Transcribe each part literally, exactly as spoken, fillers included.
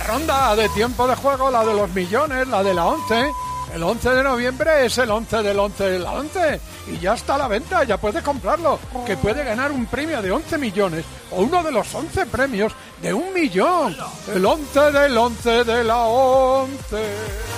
ronda de tiempo de juego, la de los millones, la de la once. El once de noviembre es el once del once de la once y ya está a la venta, ya puedes comprarlo, que puede ganar un premio de once millones o uno de los once premios de un millón. El once del once de la once.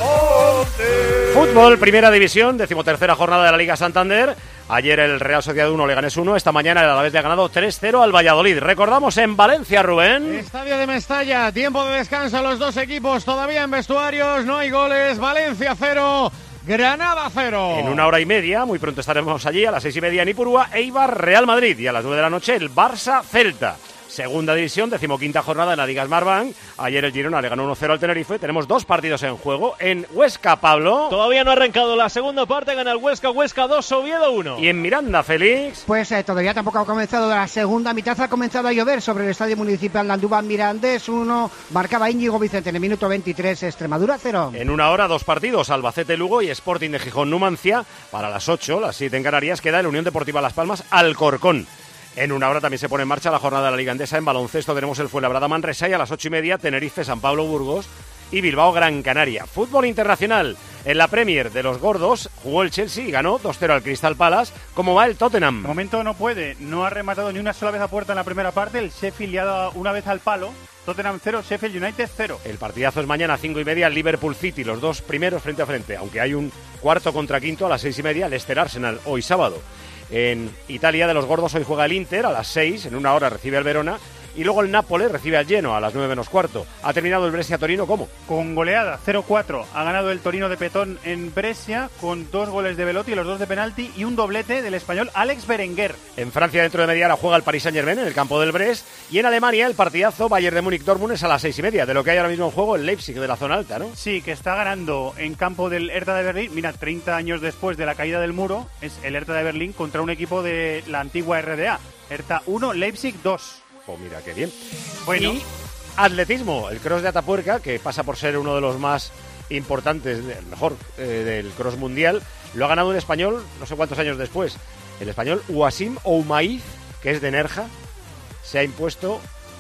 once. Fútbol, primera división, decimotercera jornada de la Liga Santander. Ayer el Real Sociedad uno, Leganés uno. Esta mañana el Alavés le ha ganado tres cero al Valladolid. Recordamos en Valencia, Rubén. Estadio de Mestalla, tiempo de descanso a los dos equipos. Todavía en vestuarios, no hay goles. Valencia cero, Granada cero. En una hora y media, muy pronto estaremos allí. A las seis y media en Ipurúa, Eibar, Real Madrid. Y a las nueve de la noche el Barça, Celta. Segunda división, decimoquinta jornada en la Liga Smartbank. Ayer el Girona le ganó uno cero al Tenerife. Tenemos dos partidos en juego. En Huesca, Pablo. Todavía no ha arrancado la segunda parte. Gana el Huesca, Huesca dos, Oviedo uno. Y en Miranda, Félix. Pues eh, todavía tampoco ha comenzado la segunda mitad. Ha comenzado a llover sobre el Estadio Municipal de Andújar. Mirandés uno. Marcaba Íñigo Vicente en el minuto veintitrés. Extremadura cero. En una hora, dos partidos. Albacete, Lugo y Sporting de Gijón, Numancia. Para las ocho, las siete en Canarias, queda el Unión Deportiva Las Palmas, Alcorcón. En una hora también se pone en marcha la jornada de la Liga Endesa. En baloncesto tenemos el Fuenlabrada Manresa y a las ocho y media Tenerife, San Pablo, Burgos y Bilbao, Gran Canaria. Fútbol internacional. En la Premier de los gordos jugó el Chelsea y ganó dos cero al Crystal Palace. ¿Cómo va el Tottenham? De momento no puede, no ha rematado ni una sola vez a puerta en la primera parte. El Sheffield le ha dado una vez al palo. Tottenham cero, Sheffield United cero. El partidazo es mañana a cinco y media, Liverpool City, los dos primeros frente a frente. Aunque hay un cuarto contra quinto a las seis y media, Leicester Arsenal, hoy sábado. En Italia de los gordos hoy juega el Inter a las seis, en una hora recibe al Verona y luego el Nápoles recibe al Genoa a las nueve menos cuarto. ¿Ha terminado el Brescia Torino cómo? Con goleada, cero cuatro. Ha ganado el Torino de Petón en Brescia con dos goles de Belotti, los dos de penalti y un doblete del español Alex Berenguer. En Francia dentro de media hora juega el Paris Saint-Germain en el campo del Brest y en Alemania el partidazo Bayern de Múnich-Dortmund es a las seis y media, de lo que hay ahora mismo en juego el Leipzig de la zona alta, ¿no? Sí, que está ganando en campo del Hertha de Berlín. Mira, treinta años después de la caída del muro, es el Hertha de Berlín contra un equipo de la antigua R D A. Hertha uno, Leipzig dos. Oh, mira, qué bien. Bueno. Y atletismo, el cross de Atapuerca, que pasa por ser uno de los más importantes, el mejor eh, del cross mundial, lo ha ganado un español no sé cuántos años después. El español Wasim Oumaiz, que es de Nerja, se ha impuesto,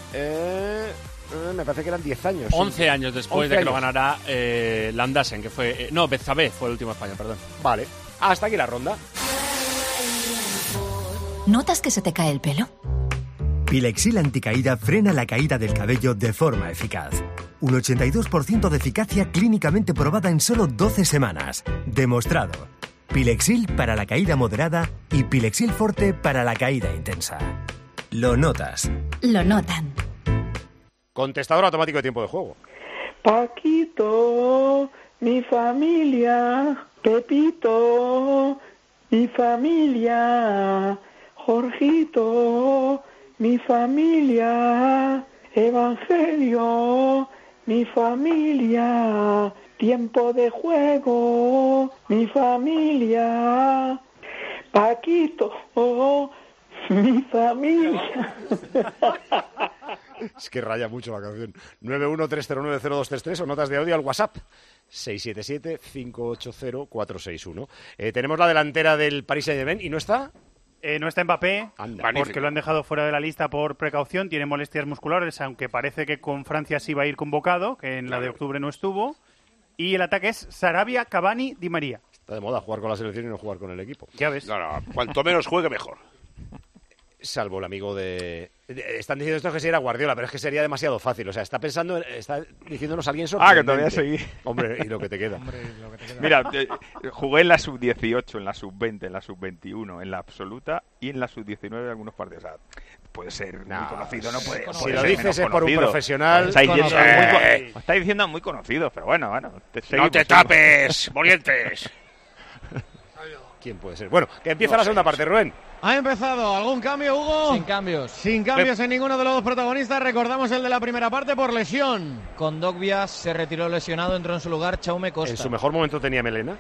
eh, eh, me parece que eran diez años. once sí. años después once de que años. lo ganara eh, Landasen, que fue... Eh, no, Bezzabé fue el último español, perdón. Vale, hasta aquí la ronda. ¿Notas que se te cae el pelo? Pilexil Anticaída frena la caída del cabello de forma eficaz. Un ochenta y dos por ciento de eficacia clínicamente probada en solo doce semanas. Demostrado. Pilexil para la caída moderada y Pilexil Forte para la caída intensa. Lo notas. Lo notan. Contestador automático de tiempo de juego. Paquito, mi familia. Pepito, mi familia. Jorgito, mi familia. Evangelio, mi familia. Tiempo de juego, mi familia. Paquito, mi familia. Es que raya mucho la canción. nueve uno tres cero nueve cero dos tres tres o notas de audio al WhatsApp seis siete siete cinco ocho cero cuatro seis uno. Eh, tenemos la delantera del Paris Saint-Germain y no está... Eh, no está Mbappé, Anda, porque lo han dejado fuera de la lista por precaución, tiene molestias musculares, aunque parece que con Francia sí va a ir convocado, que en la de octubre no estuvo. Y el ataque es Sarabia, Cavani, Di María. Está de moda jugar con la selección y no jugar con el equipo. Ya ves. No, no, cuanto menos juegue, mejor. Salvo el amigo de... Están diciendo esto que si era Guardiola, pero es que sería demasiado fácil. O sea, está pensando, está diciéndonos alguien sorprendente. Ah, que todavía seguí. Hombre, y lo que te queda. Hombre, lo que te queda. Mira, eh, jugué en la sub dieciocho, en la sub veinte, en la sub veintiuno, en la absoluta y en la sub diecinueve en algunos partidos. O sea, puede ser no, muy conocido, no puede, si puede lo ser dices menos es por un conocido. profesional. Estáis diciendo, Eh. muy, co- estáis diciendo muy conocido, pero bueno, bueno. Te No seguimos, te seguimos. tapes, Morientes. ¿Quién puede ser? Bueno, que empieza no la segunda sé. parte, Rubén. ¿Ha empezado algún cambio, Hugo? Sin cambios. Sin cambios en ninguno de los dos protagonistas. Recordamos el de la primera parte por lesión. Kondogbia se retiró lesionado, entró en su lugar Jaume Costa. En su mejor momento tenía melena.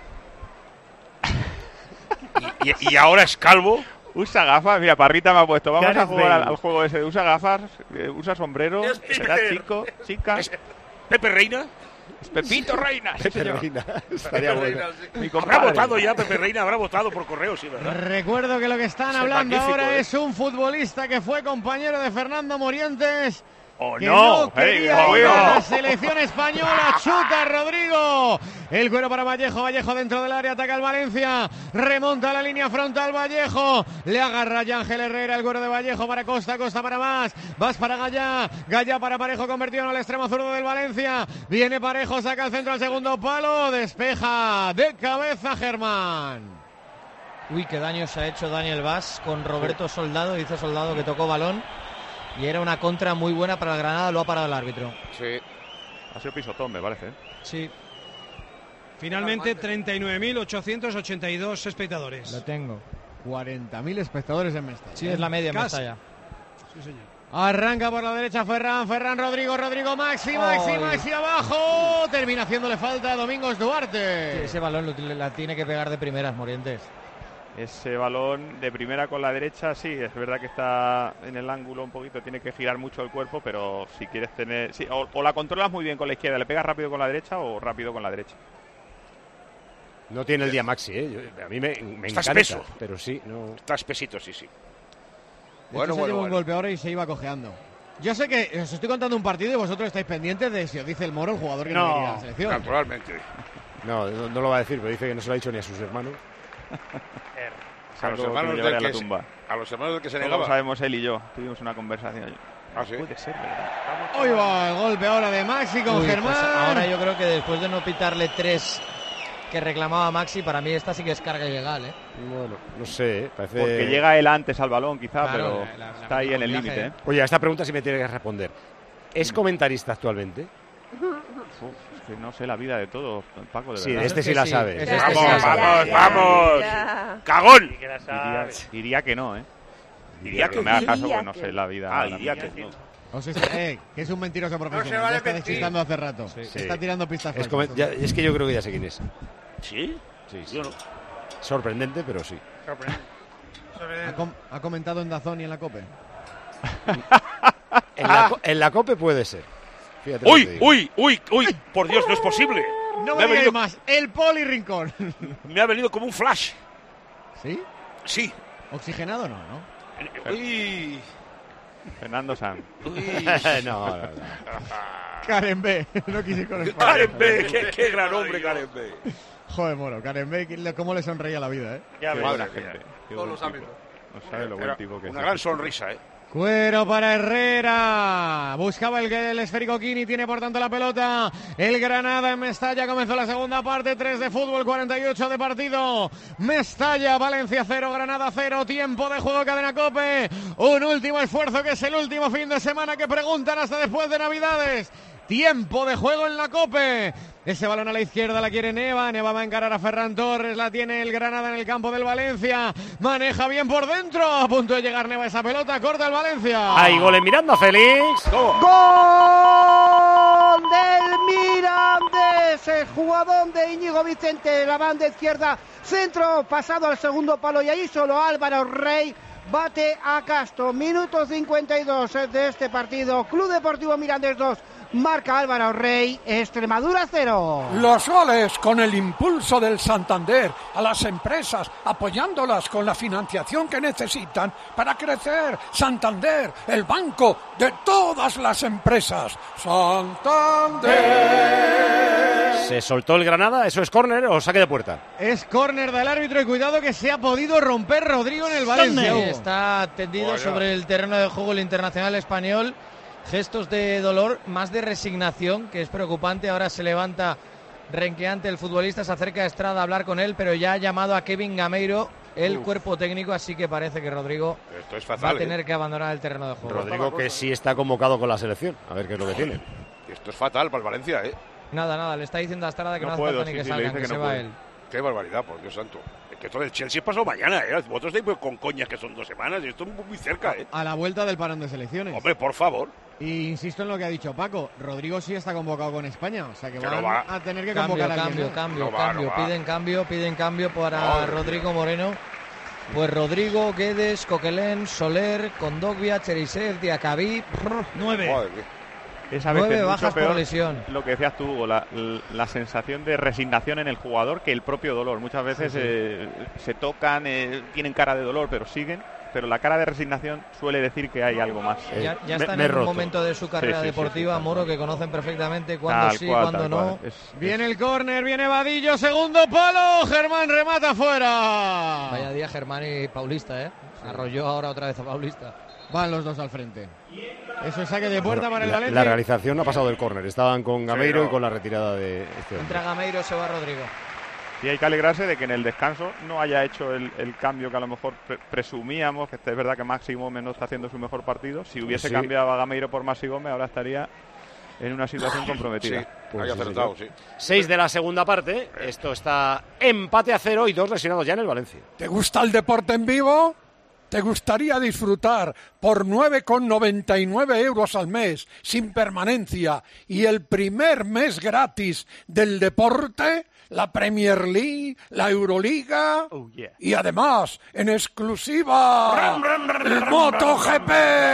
Y, y, y ahora es calvo. Usa gafas, mira, Parrita me ha puesto. Vamos Gareth a jugar al, Bale. al juego ese de usa gafas, eh, usa sombrero, Es será Pepe. chico, chica. Es Pepe Reina. Es Pepito Reina. sí, Pepe señor. Reina. Estaría Pepe bueno. Reina, sí. Mi Habrá compadre. votado ya Pepe Reina, habrá votado por correo, sí, ¿verdad? Recuerdo que lo que están Es hablando magnífico, ahora ¿eh? es un futbolista que fue compañero de Fernando Morientes ¡Oh, que no! no quería Hey, ir oh, a no. la selección española. Chuta Rodrigo. El cuero para Vallejo. Vallejo dentro del área. Ataca el Valencia. Remonta la línea frontal Vallejo. Le agarra ya Ángel Herrera. El cuero de Vallejo para Costa. Costa para más. Vas para Gallá. Gallá para Parejo. Convertido en el extremo zurdo del Valencia. Viene Parejo. Saca el centro al segundo palo. Despeja de cabeza Germán. Uy, qué daño se ha hecho Daniel Vaz con Roberto Soldado. Dice Soldado que tocó balón. Y era una contra muy buena para el Granada, lo ha parado el árbitro. Sí. Ha sido pisotón, me parece. Sí. Finalmente, treinta y nueve mil ochocientos ochenta y dos espectadores. Lo tengo. cuarenta mil espectadores en Mestalla. Sí, es la media en Casi. Mestalla. Sí, señor. Arranca por la derecha Ferran, Ferran Rodrigo, Rodrigo Maxi, Maxi, Ay. Maxi abajo. Termina haciéndole falta a Domingos Sí, Duarte. ese balón lo- la tiene que pegar de primeras, Morientes. Ese balón de primera con la derecha, sí, es verdad que está en el ángulo un poquito, tiene que girar mucho el cuerpo, pero si quieres tener... Sí, o, o la controlas muy bien con la izquierda, le pegas rápido con la derecha o rápido con la derecha. No tiene el día Maxi, ¿eh? Yo- a mí me, me Está encanta, espeso. pero sí, no... Está espesito, sí, sí. De Bueno, hecho, se bueno, llevó un bueno. golpe ahora y se iba cojeando. Yo sé que os estoy contando un partido y vosotros estáis pendientes de si os dice el Moro, el jugador que no, No, quería la selección. naturalmente. No, no, no lo va a decir, pero dice que no se lo ha dicho ni a sus hermanos. A los Algo que me hermanos llevaría del a la que se- tumba. a los hermanos del que se Solo negaba. lo sabemos él y yo, tuvimos una conversación. Ah, ¿sí? Puede ser, ¿verdad? Hoy va el golpe ahora de Maxi con Uy, Germán. pues ahora yo creo que después de no pitarle tres que reclamaba Maxi, para mí esta sí que es carga ilegal, ¿eh? Bueno, no sé, ¿eh? Parece... Porque llega él antes al balón, quizá, Claro, pero la- la- está ahí en el viaje, límite. ¿eh? ¿eh? Oye, a esta pregunta sí me tiene que responder. ¿Es comentarista actualmente? Uf, es que no sé la vida de todos, Paco, de Sí, verdad. este Es sí que la sí, sabe. es Este este sí Vamos, la ya, sabe. vamos, ya, vamos. ya. ¡Cagón! Diría, diría que no, ¿eh? Diría que no que me haga sí. caso, Diría pues no que sé la vida. Ah, la diría mía. que no. Os está- eh, que es un mentiroso profesional. vale ya está mentir. despistando hace rato. Sí. Está tirando pistas Es, falsas. comen- ya- es que yo creo que ya sé quién es. ¿Sí? Sí, sí. Yo no. Sorprendente, pero sí. Ha, com- ha comentado en Dazón y en la COPE. En la, co- en la COPE puede ser. Fíjate lo que ¡Uy, digo. uy, uy, uy! ¡Por Dios, no es posible! No Me me ha digáis venido- más. El Poli Rincón. Me ha venido como un flash. ¿Sí? Sí. Oxigenado no, ¿no? Uy. Fernando Sanz. Uy. no, no, no. Karen B. No quise ir con el Karen B, qué, qué gran hombre, Karen B. Joder, Moro. Karen B, ¿qué- cómo le sonreía la vida, ¿eh? Ya Qué ves. buena Madre gente. mía. Qué Todos buen los tipo. ámbitos. No sabe lo buen Era tipo que una es. gran sonrisa, ¿eh? Cuero para Herrera. Buscaba el, el esférico Kini. Tiene por tanto la pelota. El Granada en Mestalla. Comenzó la segunda parte. tres de fútbol, cuarenta y ocho de partido. Mestalla, Valencia cero, Granada cero. Tiempo de juego, Cadena COPE. Un último esfuerzo que es el último fin de semana que preguntan hasta después de Navidades. Tiempo de juego en la COPE. Ese balón a la izquierda la quiere Neva. Neva va a encarar a Ferran Torres. La tiene el Granada en el campo del Valencia. Maneja bien por dentro. A punto de llegar Neva esa pelota. Corta el Valencia. Hay gol en Miranda, Félix. ¡Gol del Mirandés! El jugador de Íñigo Vicente, la banda izquierda, centro pasado al segundo palo y ahí solo Álvaro Rey bate a Castro. Minuto cincuenta y dos de este partido. Club Deportivo Mirandés dos, marca Álvaro Rey, Extremadura cero. Los goles con el impulso del Santander a las empresas, apoyándolas con la financiación que necesitan para crecer. Santander, el banco de todas las empresas. Santander. Se soltó el Granada, ¿eso es córner o saque de puerta? Es córner del árbitro y cuidado que se ha podido romper Rodrigo en el Valencia. Sí, Hugo. está tendido Vaya. sobre el terreno de juego el internacional español. Gestos de dolor, más de resignación, que es preocupante. Ahora se levanta renqueante el futbolista, se acerca a Estrada a hablar con él, pero ya ha llamado a Kevin Gameiro, el Uf. cuerpo técnico, así que parece que Rodrigo Esto es va a fatal. tener ¿eh? que abandonar el terreno de juego. Rodrigo que sí está convocado con la selección. A ver qué es lo que tiene. Esto es fatal para el Valencia, ¿eh? Nada, nada, le está diciendo a Estrada que no, No hace puedo, falta ni sí, que sí, le salgan, dice que, que se no va puede. él. Qué barbaridad, por Dios santo. Es que esto del Chelsea pasó mañana, ¿eh? Vosotros estáis muy con coñas que son dos semanas y esto es muy cerca, ¿eh? A la vuelta del parón de selecciones. Hombre, por favor. Y insisto en lo que ha dicho Paco, Rodrigo sí está convocado con España, o sea que Que van no va. a tener que Cambio, convocar a cambio, alguien. ¿no? cambio, No va, cambio. no va. Piden cambio, piden cambio para Madre Rodrigo Moreno. Pues Rodrigo, Guedes, Coquelén, Soler, Kondogbia, Cherisev, Diacabí. Nueve. Madre mía. Es a Nueve veces mucho bajas por peor lesión. lo que decías tú, Hugo, la, la sensación de resignación en el jugador que el propio dolor. Muchas veces Sí, sí. eh, se tocan, eh, tienen cara de dolor, pero siguen. pero la cara de resignación suele decir que hay algo más. Ya, ya Me- está me en he un roto. momento de su carrera Sí, sí, sí, deportiva, sí, Moro, que conocen perfectamente cuándo Tal sí, cual, cuándo tal no. cual. Es- Viene el córner, viene Vadillo, segundo palo, Germán remata fuera. Vaya día Germán y Paulista, ¿eh? Arrolló ahora otra vez a Paulista. Van los dos al frente. Eso es saque de puerta para el La, Valencia. la realización no ha pasado del córner. Estaban con Gameiro no. y con la retirada de este hombre. Entra Gameiro, se va Rodrigo. Y hay que alegrarse de que en el descanso no haya hecho el, el cambio que a lo mejor pre- presumíamos, que es verdad que Maxi Gómez no está haciendo su mejor partido. Si hubiese Sí. cambiado a Gameiro por Maxi Gómez, ahora estaría en una situación comprometida. Sí, hay acertado, sí. Seis de la segunda parte. Esto está empate a cero y dos lesionados ya en el Valencia. ¿Te gusta el deporte en vivo? ¿Te gustaría disfrutar por nueve con noventa y nueve euros al mes, sin permanencia, y el primer mes gratis del deporte? La Premier League, la Euroliga Oh, yeah. y además, en exclusiva, el MotoGP.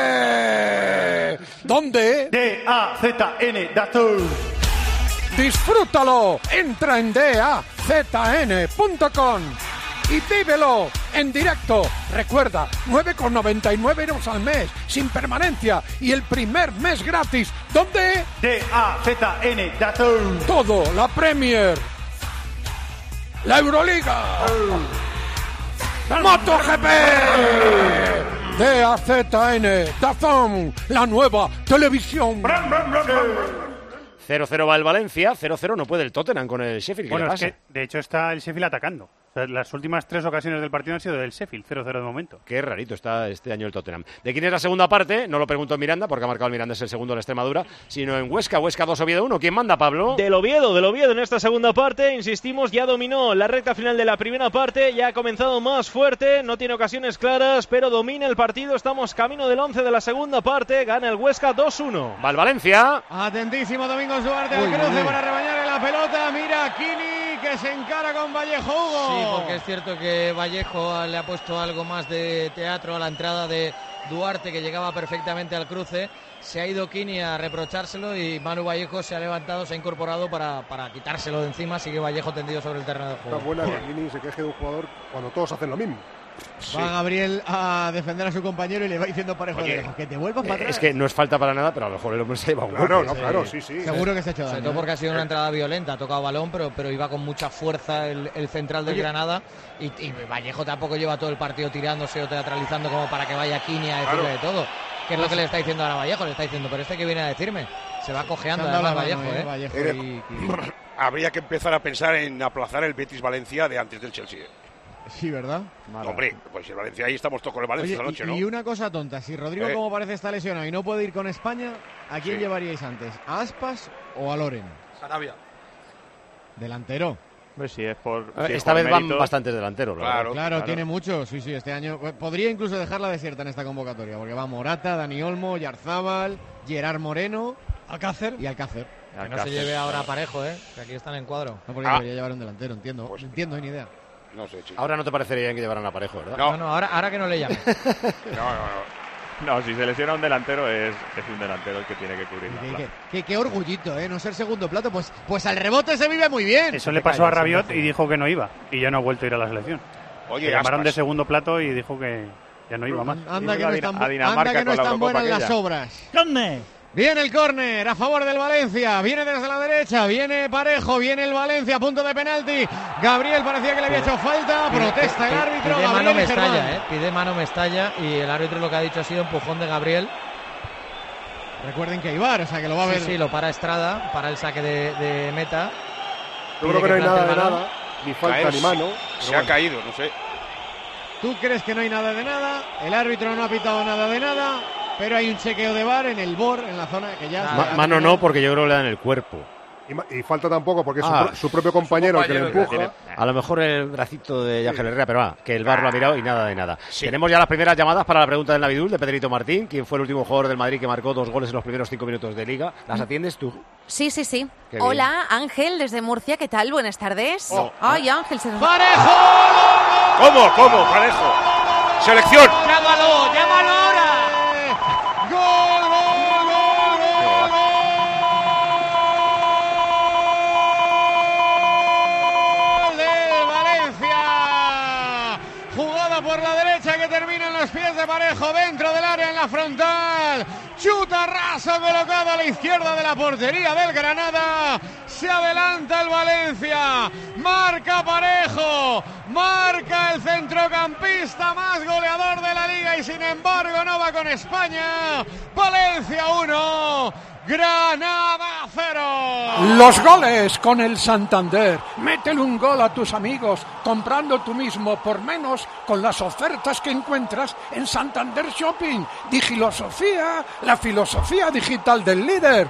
¿Dónde? D A Z N Dazón. Disfrútalo. Entra en d a z n punto com y vívelo en directo. Recuerda, nueve con noventa y nueve euros al mes, sin permanencia y el primer mes gratis. ¿Dónde? D A Z N Dazón. Todo, la Premier, la Euroliga, MotoGP, D A Z N, DAZN, la nueva televisión. cero cero va el Valencia, cero cero no puede el Tottenham con el Sheffield. ¿Qué Bueno, le es pasa? que de hecho está el Sheffield atacando. O sea, las últimas tres ocasiones del partido han sido del Sheffield, cero cero de momento. Qué rarito está este año el Tottenham. ¿De quién es la segunda parte? No lo pregunto en Miranda, porque ha marcado el Miranda, es el segundo en Extremadura, sino en Huesca, Huesca dos, Oviedo uno. ¿Quién manda, Pablo? Del Oviedo, del Oviedo en esta segunda parte, insistimos, ya dominó la recta final de la primera parte, ya ha comenzado más fuerte, no tiene ocasiones claras, pero domina el partido, estamos camino del once de la segunda parte, gana el Huesca dos uno. Va el Valencia. Atentísimo Domingos Duarte al Uy, cruce uy, uy. para rebañarle la pelota. Mira Kini que se encara con Vallejo, Hugo. Sí, porque es cierto que Vallejo le ha puesto algo más de teatro a la entrada de Duarte, que llegaba perfectamente al cruce. Se ha ido Kini a reprochárselo y Manu Vallejo se ha levantado, se ha incorporado para, para quitárselo de encima. Sigue Vallejo tendido sobre el terreno de juego. Está buena que Kini se queje de un jugador cuando todos hacen lo mismo. Va Gabriel a defender a su compañero y le va diciendo Parejo de Oye, lejos, que te vuelvas para Eh, atrás. es que no es falta para nada, pero a lo mejor el hombre se lleva un Claro, golpe. no, claro, sí, sí. Seguro que se ha hecho daño. Sobre todo porque ha sido una entrada violenta, ha tocado balón, pero, pero iba con mucha fuerza el, el central del Oye. Granada. Y, y Vallejo tampoco lleva todo el partido tirándose o teatralizando como para que vaya Kini a decirle Claro. de todo. Que es lo que le está diciendo ahora a Vallejo, le está diciendo, pero este que viene a decirme, se va cojeando Se han dado además la Vallejo, mano, ¿eh? eh, Vallejo Eh, y Kini. Habría que empezar a pensar en aplazar el Betis-Valencia de antes del Chelsea. Sí, ¿verdad? Hombre, pues el Valencia ahí estamos todos con el Valencia Oye, esta noche, y, ¿no? y una cosa tonta, si Rodrigo Eh. como parece está lesionado y no puede ir con España, ¿a quién Sí. llevaríais antes? ¿A Aspas o a Loren? Sarabia. Delantero. Pues sí, es por. Eh, si es Esta por vez van méritos. bastantes delanteros, la Claro. verdad. Claro, claro. tiene mucho, sí, sí, este año. pues, podría incluso dejarla desierta en esta convocatoria, porque va Morata, Dani Olmo, Yarzábal, Gerard Moreno Alcácer. y Alcácer. Que no se Alcácer, lleve ahora a claro. Parejo, ¿eh? Que aquí están en cuadro. No, porque Ah. debería llevar un delantero, entiendo. Pues- entiendo, ni idea. No sé, chico. Ahora no te parecería bien que llevaran a Parejo, ¿verdad? No. No, no, ahora, ahora que no le llame. No, no, no. No, si se lesiona un delantero, es, es un delantero el que tiene que cubrir la Qué, plaza. qué- qué- qué orgullito, ¿eh? No ser segundo plato. Pues, pues al rebote se vive muy bien. Eso le pasó a Rabiot y dijo que no iba. Y ya no ha vuelto a ir a la selección. Oye, Le llamaron Aspas. de segundo plato y dijo que ya no iba más. Anda que Dímelo no a están, Dina- a Dinamarca anda que no con la están Eurocopa buenas las aquella. obras. ¿Dónde? Viene el córner a favor del Valencia, viene desde la derecha, viene Parejo, viene el Valencia a punto de penalti. Gabriel parecía que le había hecho falta, protesta el árbitro. Pide mano Gabriel y Germán. Mestalla, ¿eh? Pide mano Mestalla y el árbitro lo que ha dicho ha sido empujón de Gabriel. Recuerden que hay V A R, o sea que lo va a ver. Sí, sí, lo para Estrada, para el saque de, de meta. Yo Pide creo que no hay plante nada el de balón. nada, ni falta Caer, ni mano. Se pero ha bueno. caído, no sé. Tú crees que no hay nada de nada, el árbitro no ha pitado nada de nada, pero hay un chequeo de V A R en el B O R, en la zona que ya... Ma- mano no, porque yo creo que le dan el cuerpo. Y, ma- y falta tampoco porque es su Ah, pro- su, propio compañero el que le compañero que empuja. A lo mejor el bracito de Ángel Herrera, pero va, que el bar lo ha mirado y nada de nada. Tenemos ya las primeras llamadas para la pregunta del Navidul de Pedrito Martín, quien fue el último jugador del Madrid que marcó dos goles en los primeros cinco minutos de Liga. ¿Las atiendes tú? Sí, sí, sí. Qué bien. Hola, Ángel, desde Murcia, ¿qué tal? Buenas tardes. Oh. Ay, Ángel, se nos... ¡Parejo! ¿Cómo? ¿Cómo? Parejo. Selección. ¡Llámalo! ¡Llámalo ahora! ¡Gol, gol, gol, gol, gol del Valencia! Jugada por la derecha que termina en los pies de Parejo dentro del área en la frontal. Chuta raso colocado a la izquierda de la portería del Granada. Se adelanta el Valencia. Marca Parejo. Marca el centrocampista más goleador de la liga y sin embargo no va con España. Valencia uno. Granada cero. Los goles con el Santander. Métele un gol a tus amigos comprando tú mismo por menos con las ofertas que encuentras en Santander Shopping. Digilosofía, la filosofía digital del líder.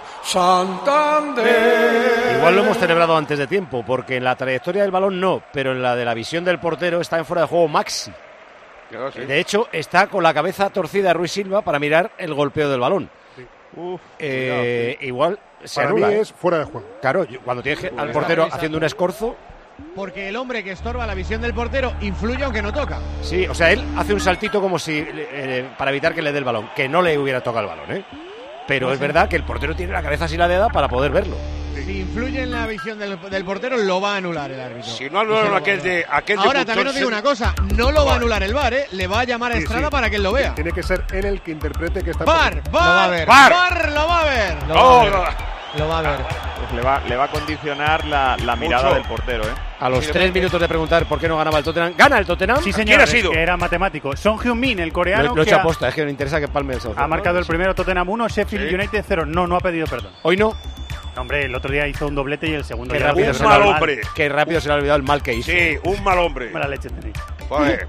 Santander. Igual lo hemos celebrado antes de tiempo, porque en la trayectoria del balón no, pero en la de la visión del portero está en fuera de juego Maxi. Claro, sí. De hecho, está con la cabeza torcida Ruiz Silva para mirar el golpeo del balón. Uf, eh, cuidado, sí. Igual se Para anula. mí ¿eh? es fuera de juego. Claro, cuando tienes al portero haciendo un escorzo. Porque el hombre que estorba la visión del portero influye aunque no toca. Sí, o sea, él hace un saltito como si eh, para evitar que le dé el balón, que no le hubiera tocado el balón, ¿eh? Pero Pues es sí. verdad que el portero tiene la cabeza así la deda para poder verlo. Si influye en la visión del, del portero, lo va a anular el árbitro. Si no anularon aquel de aquel de Ahora Buchon, también os digo se- una cosa, no lo va a anular el V A R, ¿eh? Le va a llamar a Sí, Estrada sí. para que él lo vea. Tiene que ser él el que interprete que está... VAR, por- VAR, Lo va a ver. VAR, VAR, lo va a ver. Lo va a ver. Lo va a ver. Pues le va, le va a condicionar la, la mirada Mucho. del portero, ¿eh? A los tres minutos de preguntar por qué no ganaba el Tottenham, ¿gana el Tottenham? Sí, ¿Quién señor, ha es sido? que era matemático. Son Heung-min, el coreano, Lo, lo he que hecho ha, aposta, es que me interesa que palme el Southampton. ha marcado el primero Tottenham uno, Sheffield Sí. United cero. No, no ha pedido perdón. Hoy no. Hombre, el otro día hizo un doblete y el segundo Qué ya rápido, lo Un se pidió le ha mal perdón. hombre. Qué rápido se le ha olvidado el mal que hizo. Sí, un mal hombre. Mala leche tenéis. Joder.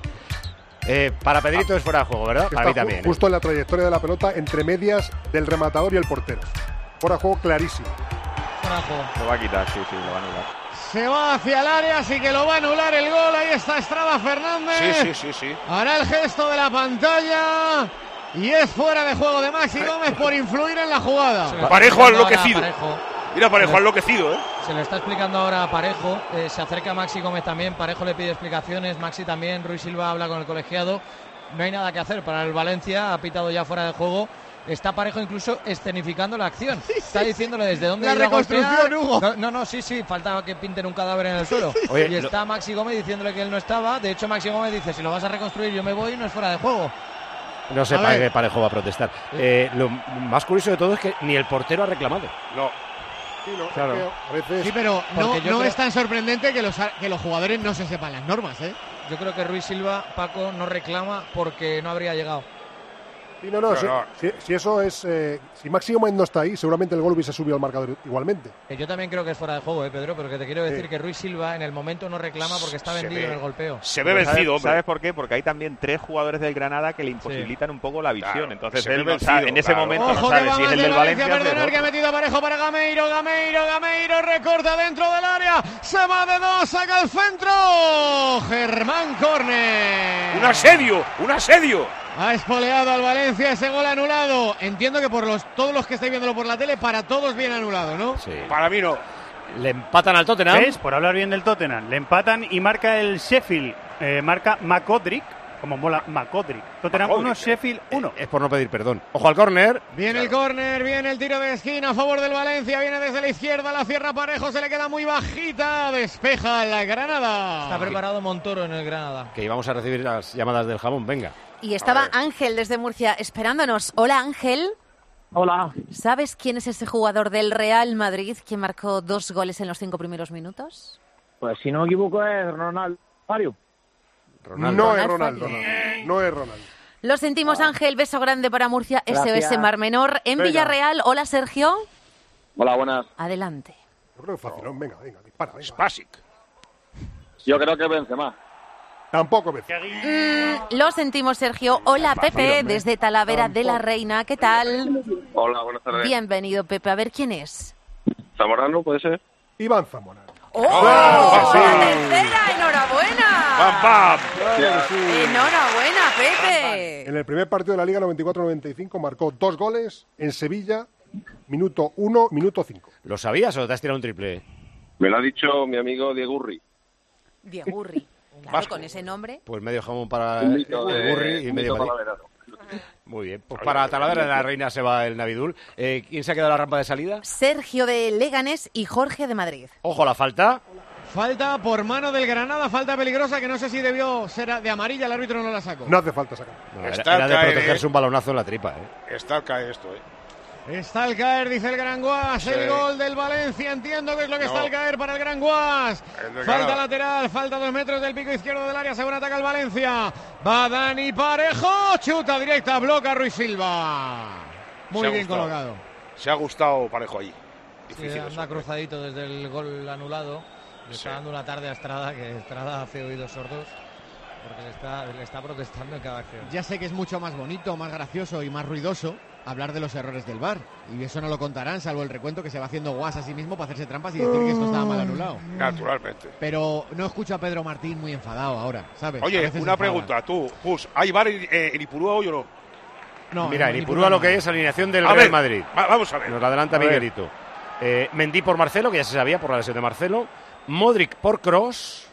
Eh, para Pedrito es fuera de juego, ¿verdad? que Para mí está ju- también. ¿eh? justo en la trayectoria de la pelota entre medias del rematador y el portero. Fuera de juego clarísimo. Fuera de juego. Lo va a quitar, sí, sí, lo va a anular. Se va hacia el área, así que lo va a anular el gol. Ahí está Estrada Fernández. Sí, sí, sí, sí. Hará el gesto de la pantalla. Y es fuera de juego de Maxi Gómez por influir en la jugada. Se le está Parejo explicando ahora a enloquecido. Parejo. Mira, Parejo enloquecido, ¿eh? Se le está explicando ahora a Parejo, eh, se acerca Maxi Gómez también, Parejo le pide explicaciones, Maxi también, Ruiz Silva habla con el colegiado, no hay nada que hacer para el Valencia, ha pitado ya fuera de juego, está Parejo incluso escenificando la acción, está diciéndole desde dónde La iba a golpear. reconstrucción, Hugo. No, no, no, sí, sí, faltaba que pinten un cadáver en el suelo. Oye, y lo- está Maxi Gómez diciéndole que él no estaba, de hecho Maxi Gómez dice, si lo vas a reconstruir yo me voy y no es fuera de juego. No sé A para ver. qué Parejo va a protestar. Eh, lo más curioso de todo es que ni el portero ha reclamado. No. Sí, no, es Claro. que a veces... Sí, pero no, Porque yo no creo- es tan sorprendente que los, que los jugadores no se sepan las normas, ¿eh? Yo creo que Ruiz Silva, Paco, no reclama porque no habría llegado. Sí, no, no, No, si, no. si- si eso es... eh, si Maxi Gómez no está ahí, seguramente el gol hubiese subido al marcador igualmente. Que yo también creo que es fuera de juego, ¿eh, Pedro? Pero que te quiero decir Sí. que Ruiz Silva en el momento no reclama porque está Se vendido ve. en el golpeo. Se ve Pero vencido, ¿sabes, hombre. ¿Sabes por qué? Porque hay también tres jugadores del Granada que le imposibilitan un poco la visión. Claro, Entonces se ve él no vencido, sabe- en ese claro. momento Ojo no que sabe va si es más el del del Valencia, Valencia o perdonar del que ha metido Parejo para Gameiro, Gameiro, Gameiro, recorta dentro del área, se va de dos, saca el centro, Germán Corner. Un asedio, un asedio. Ha espoleado al Valencia, ese gol anulado. Entiendo que por los todos los que estáis viéndolo por la tele, para todos bien anulado, ¿no? Sí. Para mí no. Le empatan al Tottenham. ¿Ves? Por hablar bien del Tottenham. Le empatan y marca el Sheffield. Eh, marca McGodrick. Como mola McGodrick. Tottenham McGodrick, uno, eh. Sheffield uno. Es por no pedir perdón. Ojo al córner. Viene el córner, viene el tiro de esquina a favor del Valencia, viene desde la izquierda, la cierra Parejo, se le queda muy bajita, despeja la Granada. Está preparado Montoro en el Granada. Que íbamos a recibir las llamadas del jamón. Venga. Y estaba Ángel desde Murcia esperándonos. Hola, Ángel. Hola. ¿Sabes quién es ese jugador del Real Madrid que marcó dos goles en los cinco primeros minutos? Pues si no me equivoco es Ronaldo. Mario. Ronaldo. No es Ronaldo. Ronaldo, no, no es Ronaldo. Lo sentimos, Ángel. Beso grande para Murcia. S O S Gracias. Mar Menor. En Venga. Villarreal. Hola, Sergio. Hola, buenas. Adelante. Yo creo que es fácil, ¿no? Venga, venga, dispara, venga. Basic. Yo creo que Benzema. Tampoco me Mm, lo sentimos, Sergio. Hola, Pepe, desde Talavera de la Reina. ¿Qué tal? Hola, buenas tardes. Bienvenido, Pepe. A ver quién es. Zamorano, ¿puede ser? Iván Zamorano. ¡Oh! Claro que sí. ¡Tercera! ¡Enhorabuena! ¡Pam, pam! Claro que sí. ¡Enhorabuena, Pepe! En el primer partido de la Liga noventa y cuatro noventa y cinco marcó dos goles en Sevilla, minuto uno, minuto cinco. ¿Lo sabías o te has tirado un triple? Me lo ha dicho mi amigo Diego Urri. Diegurri. Claro, Vasco. con ese nombre. Pues medio jamón para Un mito el de- Burri y un medio mito Madrid. talaverano. Muy bien. Pues para Talavera de la Reina se va el Navidul. Eh, ¿Quién se ha quedado en la rampa de salida? Sergio de Leganés y Jorge de Madrid. Ojo, la falta. Falta por mano del Granada, falta peligrosa que no sé si debió ser de amarilla, el árbitro no la sacó. No hace falta sacar. No, era, Está era al de caer, protegerse ¿eh? un balonazo en la tripa, ¿eh? Está al caer esto, ¿eh? Está al caer, dice el Gran Guas, Sí. el gol del Valencia, entiendo que es lo que No. está al caer para el Gran Guas. El de Falta Granada. lateral, falta dos metros del pico izquierdo del área, según ataca el Valencia. Va Dani Parejo, chuta directa, bloca Ruiz Silva. Muy Se ha bien gustado. colocado. Se ha gustado Parejo ahí. Sí, Difícil eso. anda cruzadito desde el gol anulado. Le está dando una tarde a Estrada, que Estrada hace oídos sordos, porque le está, le está protestando en cada acción. Ya sé que es mucho más bonito, más gracioso y más ruidoso hablar de los errores del V A R. Y eso no lo contarán, salvo el recuento que se va haciendo guas a sí mismo para hacerse trampas y decir que esto estaba mal anulado. Naturalmente. Pero no escucho a Pedro Martín muy enfadado ahora, ¿sabes? A Oye, veces una enfada. pregunta, tú, Pus, ¿hay bar en, eh, en Ipurúa hoy o no? No, Mira, en en Ipurúa no. lo que es alineación del A Real ver, Madrid. va- vamos a ver. Nos la adelanta A ver. Miguelito. Eh, Mendy por Marcelo, que ya se sabía por la lesión de Marcelo. Modric por Kroos.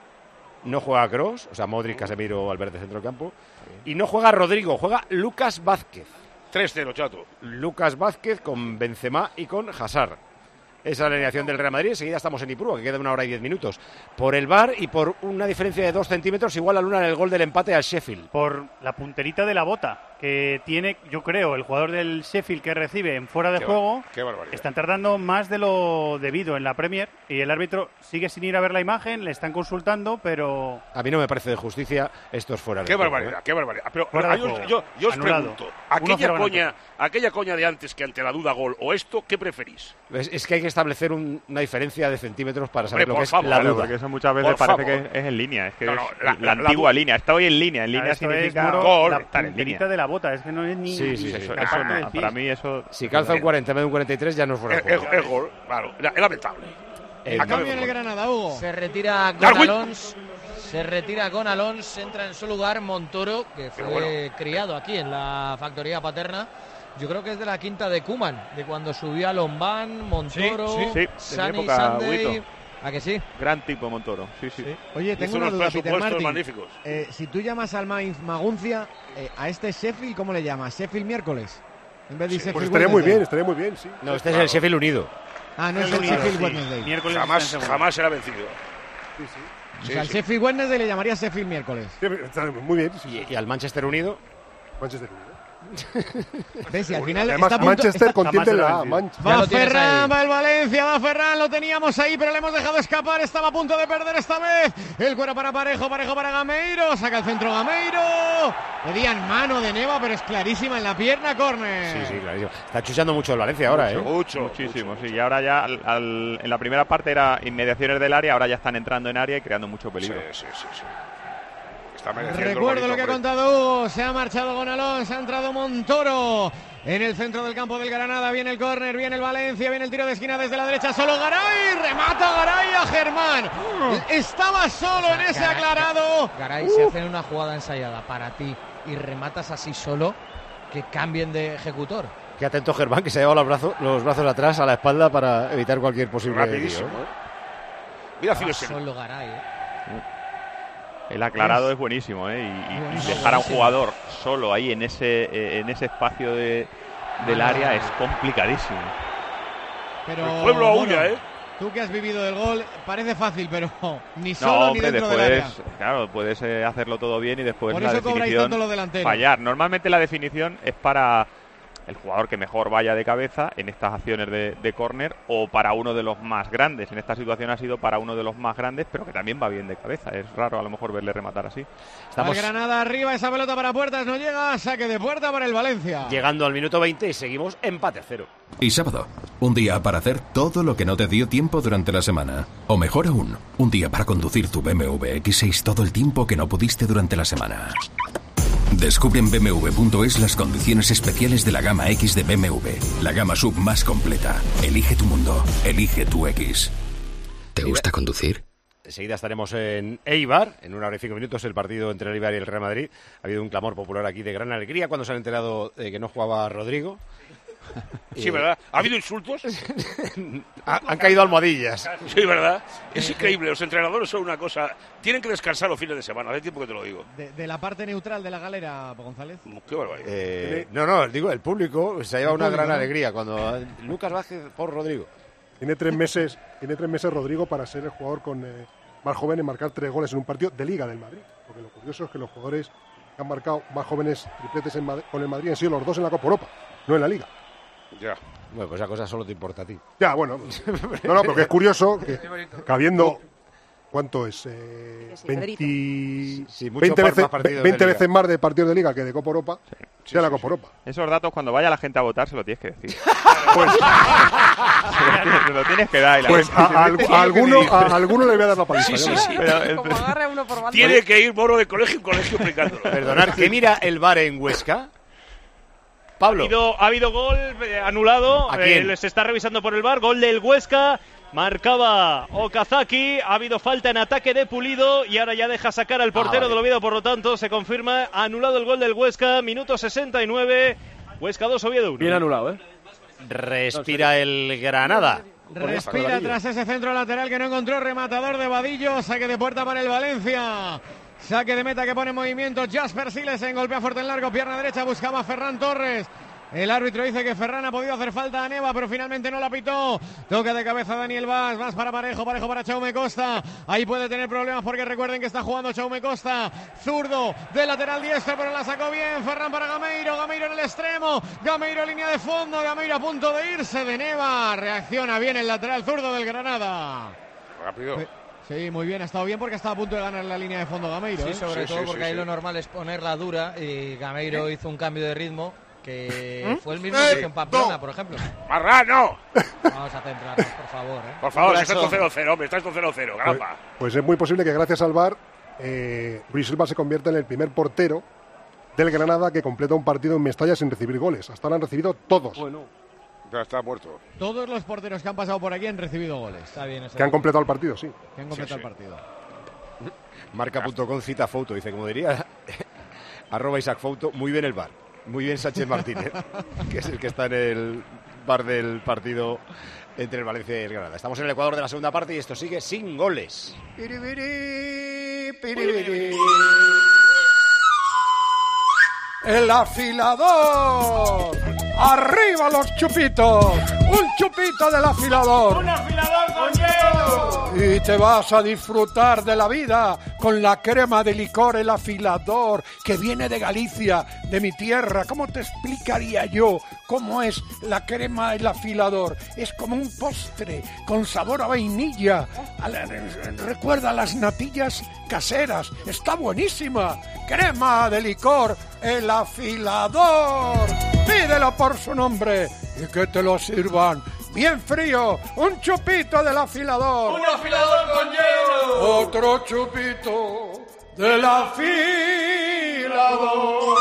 No juega Kroos, o sea, Modric, Casemiro, Valverde, centro del campo. Y no juega Rodrigo, juega Lucas Vázquez. tres cero, chato. Lucas Vázquez con Benzema y con Hazard. Esa es la alineación del Real Madrid. Enseguida estamos en Ipurúa, que queda una hora y diez minutos. Por el V A R y por una diferencia de dos centímetros, igual a Luna en el gol del empate al Sheffield. Por la punterita de la bota que tiene, yo creo, el jugador del Sheffield que recibe en fuera de Qué juego. bar- qué barbaridad. Están tardando más de lo debido en la Premier y el árbitro sigue sin ir a ver la imagen, le están consultando, pero... A mí no me parece de justicia estos fuera de Qué juego, barbaridad, ¿eh? qué barbaridad. Pero Fuera de yo, juego. yo, yo os Anulado. pregunto, uno aquella cero coña, aquella coña de antes que ante la duda gol o esto, ¿qué preferís? Es, es que hay que establecer un- una diferencia de centímetros para saber Hombre, lo por que es favor, la Claro, duda. porque eso muchas veces Por parece favor. que es en línea. Es que No, es no, la, la- la- antigua la- línea. Está hoy en línea. En Claro, línea esto es, significa Muro, gol, la estar en punterita línea. de la bota, es que no es ni... Sí, sí, sí. Eso, la eso parte no, del pie. para mí eso... Si calza un cuarenta en vez de un cuarenta y tres ya no es fuera de Es, juego. es- es gol, claro, es lamentable. El- Acá Cambio en el Granada, Hugo. Se retira con Darwin. Alonso. Se retira con Alonso. Entra en su lugar Montoro, que fue Pero bueno. criado aquí en la factoría paterna. Yo creo que es de la quinta de Kuman, de cuando subió a Lombán, Montoro, Sí, sí, sí, de Sani, mi época, Sunday. Huito. ¿A que sí? Gran tipo Montoro. Sí, sí. Oye, tengo Hizo una unos duda, Peter presupuestos Martin. magníficos. Eh, si tú llamas al Mainz Maguncia, eh, a este Sheffield, ¿cómo le llamas? ¿Sheffield miércoles? En vez de Pues Sheffield estaría muy Wednesday. bien, estaría muy bien, sí. No, este es el Sheffield unido. Ah, no es el Unido, Sheffield sí. Wednesday. Miércoles Jamás, está en segunda. jamás será vencido. Sí, sí. O Sí, sea, al sí. Sheffield Wednesday le llamaría Sheffield miércoles. Sí, está muy bien. Sí, Y, y al Manchester unido. Manchester United. ¿Ves? Y al final Además, está a punto- Manchester está- contiende jamás será la vencido. Manchester. Ya Va lo tienes Ferran, ahí. va el Valencia, va Ferran, lo teníamos ahí, pero le hemos dejado escapar, estaba a punto de perder esta vez. El cuero para Parejo, Parejo para Gameiro, saca el centro Gameiro. Pedían mano de Neva, pero es clarísima en la pierna, córner. Sí, sí, clarísimo. Está chuchando mucho el Valencia ahora, ¿eh? Mucho, Muchísimo, mucho, sí. Y ahora ya, al- al- en la primera parte era inmediaciones del área, ahora ya están entrando en área y creando mucho Sí, peligro. sí, sí, sí. Está mereciendo el Recuerdo bonito, lo que ha hombre. contado Hugo, se ha marchado con Alonso, ha entrado Montoro. En el centro del campo del Granada viene el córner, viene el Valencia, viene el tiro de esquina desde la derecha, solo Garay, remata Garay a Germán. Estaba solo en ese Garay- aclarado. Garay, si hacen una jugada ensayada para ti y rematas así solo, que cambien de ejecutor. Qué atento Germán, que se ha llevado los brazos, los brazos atrás a la espalda para evitar cualquier posible Rapidísimo, lío, ¿eh? ¿eh? Mira, Estaba Ciro, solo Garay, ¿eh? El aclarado es, buenísimo, ¿eh? Y, y- y Buenísimo, dejar a un buenísimo. jugador solo ahí en ese, eh, en ese espacio de, del Ah. área es complicadísimo. Pero, el pueblo aúlla, bueno, ¿eh? Tú que has vivido del gol, parece fácil, pero ni solo No, ni hombre, dentro del área. después, claro, puedes eh, hacerlo todo bien y después Por la eso cobráis definición tanto los delanteros. fallar. Normalmente la definición es para el jugador que mejor vaya de cabeza en estas acciones de, de córner o para uno de los más grandes. En esta situación ha sido para uno de los más grandes, pero que también va bien de cabeza. Es raro a lo mejor verle rematar así. Al Granada arriba, esa pelota para puertas no llega, saque de puerta para el Valencia. Llegando al minuto veinte y seguimos empate a cero. Y sábado, un día para hacer todo lo que no te dio tiempo durante la semana. O mejor aún, un día para conducir tu B M W X seis todo el tiempo que no pudiste durante la semana. Descubre en B M W punto es las condiciones especiales de la gama X de B M W, la gama sub más completa. Elige tu mundo, elige tu X. ¿Te gusta conducir? Enseguida estaremos en Eibar, en una hora y cinco minutos, el partido entre el Eibar y el Real Madrid. Ha habido un clamor popular aquí de gran alegría cuando se han enterado de que no jugaba Rodrigo. Sí, ¿verdad? ¿Ha habido insultos? Ha- han caído almohadillas. Sí, ¿verdad? Es increíble, los entrenadores son una cosa... Tienen que descansar los fines de semana, hace tiempo que te lo digo. De, de la parte neutral de la galera, González. Qué barbaridad. Eh, no, no, digo, el público se ha llevado El una público, gran ¿no? alegría cuando Lucas Vázquez por Rodrigo. Tiene tres meses, tiene tres meses Rodrigo para ser el jugador con eh, más joven en marcar tres goles en un partido de Liga del Madrid. Porque lo curioso es que los jugadores que han marcado más jóvenes tripletes en Madrid, con el Madrid han sido los dos en la Copa Europa, no en la Liga. Ya. Bueno, pues esa cosa solo te importa a ti. Ya, bueno. No, no, porque es curioso que, que habiendo... ¿Cuánto es? Eh, veinte, sí, veinte, veces, veinte veces más de partidos de Liga que de Copa Europa, sí, sea sí, la Copa sí. Europa. Esos datos, cuando vaya la gente a votar, se lo tienes que decir. Pues, se, lo tienes, se lo tienes que dar. Y la pues a, a, a, alguno, a alguno le voy a dar la paliza. Sí, sí, sí. Pero el... Como agarre uno por banda. Tiene que ir Moro de colegio en colegio explicándolo. Perdonar, ¿qué mira el V A R en Huesca? Pablo. Ha habido, ha habido gol eh, anulado. ¿A quién? Eh, se está revisando por el V A R. Gol del Huesca. Marcaba Okazaki, ha habido falta en ataque de Pulido y ahora ya deja sacar al portero ah, vale. del Oviedo, por lo tanto se confirma anulado el gol del Huesca, minuto sesenta y nueve, Huesca dos, Oviedo uno. Bien anulado, ¿eh? Respira el Granada. Respira tras ese centro lateral que no encontró rematador de Vadillo, saque de puerta para el Valencia. Saque de meta que pone en movimiento Jasper Silesen, golpea fuerte en largo, pierna derecha, buscaba a Ferran Torres. El árbitro dice que Ferran ha podido hacer falta a Neva, pero finalmente no la pitó. Toca de cabeza Daniel Vaz, Vaz para Parejo, Parejo para Chaume Costa. Ahí puede tener problemas porque recuerden que está jugando Chaume Costa. Zurdo de lateral diestro, pero la sacó bien. Ferran para Gameiro, Gameiro en el extremo. Gameiro línea de fondo, Gameiro a punto de irse de Neva. Reacciona bien el lateral zurdo del Granada. Rápido. Sí, muy bien, ha estado bien porque estaba a punto de ganar la línea de fondo Gameiro. Sí, ¿eh? sobre sí, todo sí, porque sí, ahí sí. lo normal es ponerla dura y Gameiro ¿Eh? hizo un cambio de ritmo. Que ¿Mm? fue el mismo ¡Eh! que hizo en Pamplona, no. por ejemplo. ¡Marrano! Vamos a centrarnos, por favor. ¿eh? Por favor, si está esto cero cero, hombre, está esto cero cero, caramba. Pues, pues es muy posible que gracias al V A R, eh, Luis Silva se convierta en el primer portero del Granada que completa un partido en Mestalla sin recibir goles. Hasta ahora han recibido todos. Bueno, ya está muerto. Todos los porteros que han pasado por aquí han recibido goles. Está bien. Que han completado el partido, sí. Que han completado sí, el partido. Marca punto com cita foto, dice, como diría, arroba Isaac Foto, muy bien el V A R. Muy bien Sánchez Martínez, que es el que está en el bar del partido entre el Valencia y el Granada. Estamos en el Ecuador de la segunda parte y esto sigue sin goles. Piribiri, piribiri. El afilador. ¡Arriba los chupitos! ¡Un chupito del afilador! ¡Un afilador con hielo! Y te vas a disfrutar de la vida con la crema de licor El Afilador, que viene de Galicia, de mi tierra. ¿Cómo te explicaría yo cómo es la crema El Afilador? Es como un postre con sabor a vainilla. A la, recuerda a las natillas caseras. Está buenísima. Crema de licor El Afilador. Pídelo por su nombre y que te lo sirvan bien frío. Un chupito del afilador. Un afilador con hielo. Otro chupito del afilador.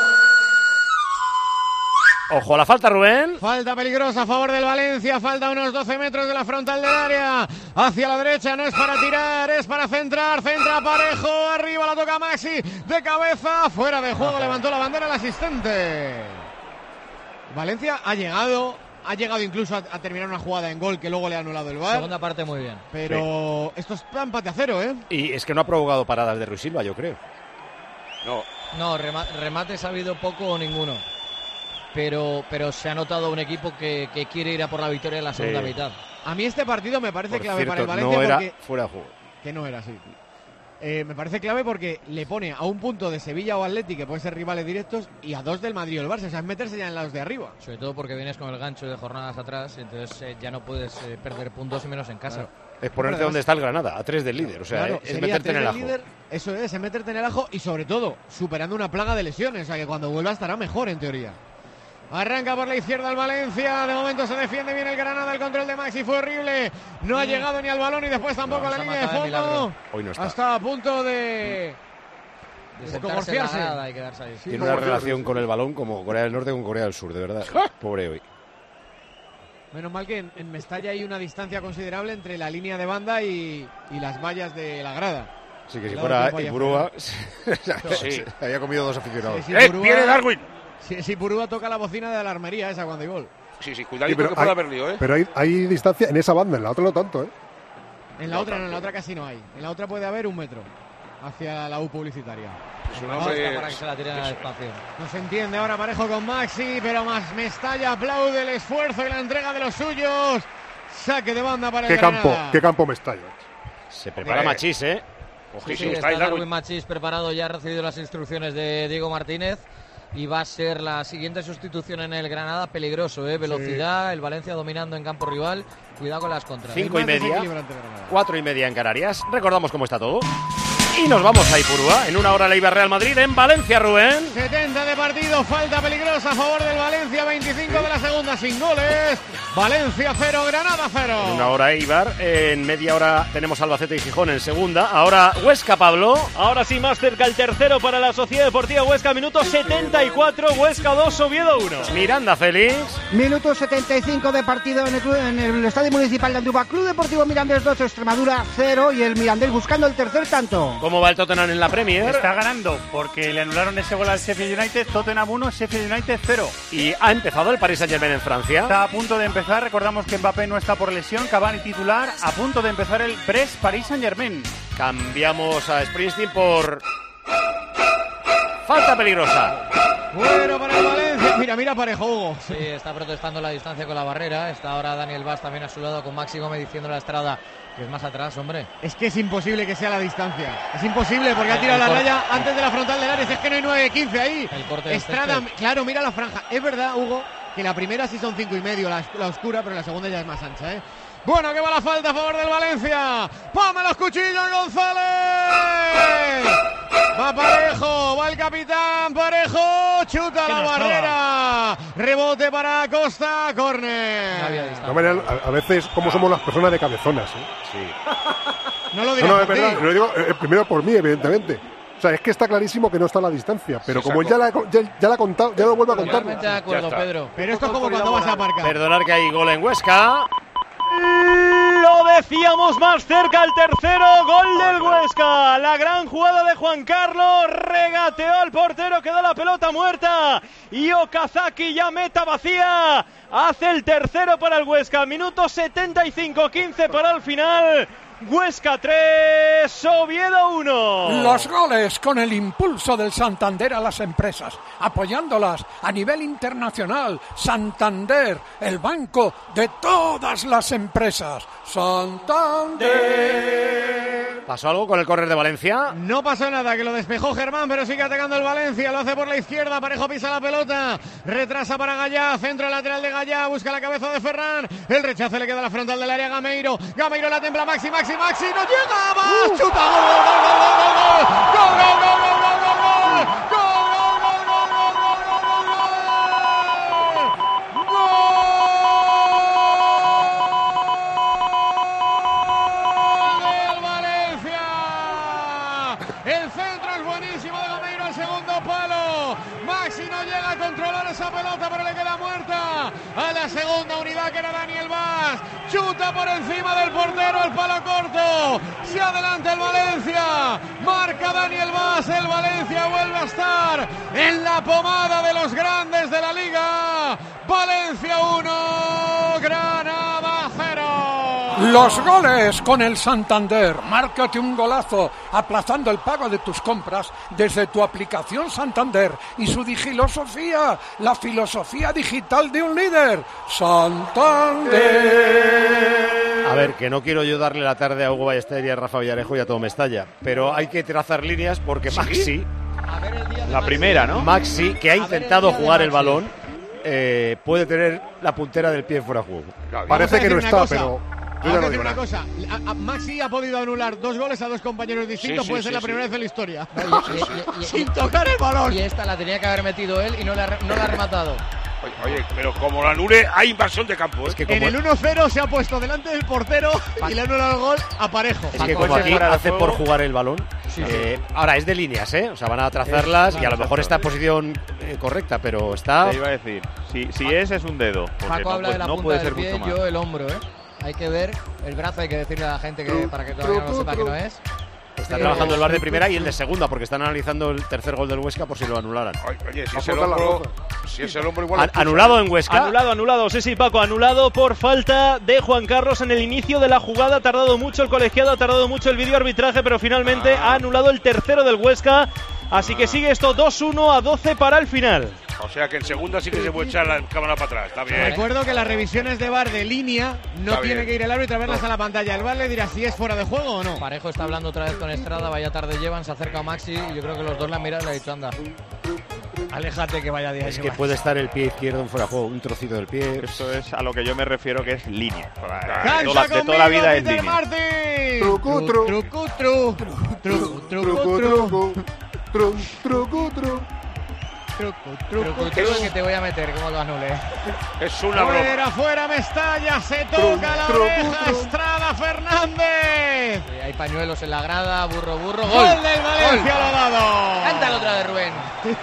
Ojo a la falta, Rubén. Falta peligrosa a favor del Valencia. Falta unos doce metros de la frontal del área. Hacia la derecha, no es para tirar, es para centrar. Centra Parejo, arriba la toca Maxi. De cabeza, fuera de juego, levantó la bandera el asistente. Valencia ha llegado, ha llegado incluso a, a terminar una jugada en gol que luego le ha anulado el V A R. Segunda parte muy bien. Pero sí. Esto es empate a cero, ¿eh? Y es que no ha provocado paradas de Ruiz Silva, yo creo. No. No, rema remates ha habido poco o ninguno. Pero, pero se ha notado un equipo que, que quiere ir a por la victoria en la segunda sí. mitad. A mí este partido me parece por clave cierto, para el Valencia no era porque... fuera de juego. Que no era así. Eh, me parece clave porque le pone a un punto de Sevilla o Atleti, que pueden ser rivales directos, y a dos del Madrid o el Barça, o sea, es meterse ya en los de arriba. Sobre todo porque vienes con el gancho de jornadas atrás, entonces eh, ya no puedes eh, perder puntos y menos en casa. Claro. Es ponerte donde está el Granada, a tres del líder, o sea, claro, es meterte en el ajo. Líder, eso es, es meterte en el ajo y sobre todo superando una plaga de lesiones, o sea que cuando vuelva estará mejor en teoría. Arranca por la izquierda el Valencia. De momento se defiende bien el Granada. El control de Maxi fue horrible. No ha llegado ni al balón y después tampoco a la línea de fondo. Hoy no está. Hasta a punto de... de divorciarse. Sí, Tiene una relación con el balón como Corea del Norte con Corea del Sur, de verdad. Pobre hoy. Menos mal que en, en Mestalla hay una distancia considerable entre la línea de banda y, y las vallas de la grada. Sí, que si fuera Ipurúa sí. había comido dos aficionados. Sí, sí, ¡Eh, Purúa, viene Darwin! Si, si Purúa toca la bocina de la alarmería esa cuando hay gol. Sí, sí, cuidadito sí, que puede haber lío, ¿eh? Pero hay, hay distancia en esa banda, en la otra no tanto, ¿eh? En la no otra tanto. no, en la otra casi no hay. En la otra puede haber un metro hacia la U publicitaria. Es un hombre... para que se la tiren al espacio. No se entiende ahora Parejo con Maxi, pero más Mestalla aplaude el esfuerzo y la entrega de los suyos. Saque de banda para ¿Qué el campo, Granada. qué campo me estallo? Se prepara Machís, ¿eh? Sí, sí, está Darwin Machís preparado, ya ha recibido las instrucciones de Diego Martínez y va a ser la siguiente sustitución en el Granada. Peligroso, ¿eh? Velocidad, sí. El Valencia dominando en campo rival. Cuidado con las contras. Cinco y media, cuatro y media en Canarias. Recordamos cómo está todo. Y nos vamos a Ipurúa. En una hora la Iber Real Madrid en Valencia, Rubén. setenta de partido, falta peligrosa a favor del Valencia, veinticinco de la segunda sin goles. Valencia cero, Granada cero. En una hora Eibar, en media hora tenemos Albacete y Gijón en segunda. Ahora Huesca, Pablo. Ahora sí, más cerca el tercero para la Sociedad Deportiva Huesca, minuto setenta y cuatro, Huesca dos, Oviedo uno. Miranda, Félix. Minuto setenta y cinco de partido en el, en el Estadio Municipal de Andújar. Club Deportivo Mirandés dos, Extremadura cero y el Mirandés buscando el tercer tanto. ¿Cómo va el Tottenham en la Premier? Está ganando porque le anularon ese gol al Sheffield United. Tottenham uno, Sheffield United cero. Y ha empezado el Paris Saint-Germain en Francia. Está a punto de empezar. Recordamos que Mbappé no está por lesión. Cavani titular. A punto de empezar el Brest Paris Saint-Germain. Cambiamos a Springsteen por falta peligrosa. Bueno para el Valencia. Mira, mira Parejo, Hugo. Sí, está protestando la distancia con la barrera. Está ahora Daniel Vaz también a su lado con Maxi Gómez diciendo a la Estrada que es más atrás, hombre. Es que es imposible que sea la distancia. Es imposible porque ha tirado la raya antes de la frontal del área. Es que no hay nueve quince ahí. El corte Estrada, claro, mira la franja. Es verdad, Hugo, que la primera sí son cinco y medio, la, la oscura, pero la segunda ya es más ancha, ¿eh? Bueno, que va la falta a favor del Valencia. ¡Pame los cuchillos, González! Va Parejo, va el capitán Parejo, chuta la barrera. Rebote para Costa, córner. No, a, a veces, como somos las personas de cabezonas, ¿eh? Sí. No lo digas no, no, por es verdad, ti. lo digo eh, primero por mí, evidentemente. O sea, es que está clarísimo que no está a la distancia, pero Sí, como ya la, ya, ya la ha contado, ya lo vuelvo a contar. Totalmente de acuerdo, Pedro. Pero esto es como cuando vas a aparcar. Perdonar que hay gol en Huesca. Lo decíamos, más cerca el tercero, gol del Huesca. La gran jugada de Juan Carlos, regateó al portero, quedó la pelota muerta y Okazaki, ya meta vacía, hace el tercero para el Huesca. Minuto setenta y cinco, quince para el final. Huesca tres, Oviedo uno. Los goles con el impulso del Santander a las empresas, apoyándolas a nivel internacional. Santander, el banco de todas las empresas. Santander. ¿Pasó algo con el córner de Valencia? No pasó nada, que lo despejó Germán, pero sigue atacando el Valencia. Lo hace por la izquierda, Parejo pisa la pelota, retrasa para Gallá, centro lateral de Gallá, busca la cabeza de Ferran. El rechazo le queda a la frontal del área, Gameiro. Gameiro la templa, Maxi, Maxi, Maxi, no llega más. Chuta, gol, gol, gol, gol, gol, gol, gol, gol, gol, gol, gol, gol. El centro es buenísimo de Gameiro al segundo palo. Maxi no llega a controlar esa pelota, pero le queda muerta a la segunda unidad, que era Daniel Vaz. Chuta por encima del portero al palo corto. Se adelanta el Valencia. Marca Daniel Vaz. El Valencia vuelve a estar en la pomada de los grandes de la liga. Valencia uno, Granada cero. Los goles con el Santander. Márcate un golazo aplazando el pago de tus compras desde tu aplicación Santander y su digilosofía, la filosofía digital de un líder. Santander. A ver, que no quiero yo darle la tarde a Hugo Ballester y a Rafa Villarejo y a todo Mestalla, pero hay que trazar líneas porque Maxi, la primera, ¿no? Maxi, que ha intentado jugar el balón, eh, puede tener la puntera del pie fuera de juego. Parece que no está, pero yo ya no Vamos a decir digo una nada. cosa. A- a- Maxi ha podido anular dos goles a dos compañeros distintos. Sí, sí, Puede ser sí, la sí. primera vez en la historia. Y- y- y- y- Sin tocar el balón. Y esta la tenía que haber metido él y no la, re- no la ha rematado. Oye, oye, pero como lo anule, hay invasión de campo. ¿eh? En el uno cero se ha puesto delante del portero y le ha anulado el gol a Parejo. Es que como aquí hace por jugar el balón, Sí, eh, ahora es de líneas, ¿eh? O sea, van a trazarlas y a lo mejor está en posición eh, correcta, pero está... Te iba a decir, si, si es, es un dedo. Porque Paco no, habla pues de la no punta puede del ser pie, mucho más. yo el hombro, ¿eh? Hay que ver el brazo, hay que decirle a la gente que para que todavía no lo sepa que no es. Está trabajando el V A R de primera y el de segunda, porque están analizando el tercer gol del Huesca por si lo anularan. Oye, si es el hombro, si es el hombro igual. An- anulado en Huesca. Anulado, anulado, sí, sí, Paco, anulado por falta de Juan Carlos en el inicio de la jugada. Ha tardado mucho el colegiado, ha tardado mucho el videoarbitraje, pero finalmente ha anulado el tercero del Huesca. Así que sigue esto dos uno a doce para el final. O sea que en segunda sí que se puede echar la cámara para atrás. Está bien. Recuerdo que las revisiones de V A R de línea no Está tiene bien. que ir el árbitro a verlas No. a la pantalla. El V A R le dirá si es fuera de juego o no. Parejo está hablando otra vez con Estrada, vaya tarde llevan, se acerca a Maxi y yo creo que los dos la han mirado y le ha dicho, anda, aléjate que vaya día. Es que puede estar el pie izquierdo en fuera de juego, un trocito del pie. Eso es a lo que yo me refiero, que es línea. ¡Cancha De toda, de toda la vida es Peter línea. Martin! Trucu, tru. Trucu, tru. Trucu, trucu, Truco, tru. truco. Tru, truco, tru. Trucu, Truco, trucu, truco tru. que te voy a meter, como lo anule. Es una broma. Fuera, fuera, Mestalla, se toca la tru, oreja, tru. Estrada Fernández. Sí, hay pañuelos en la grada, burro, burro, Gol gol. del Valencia, lo ha dado. Cántalo otra vez, Rubén.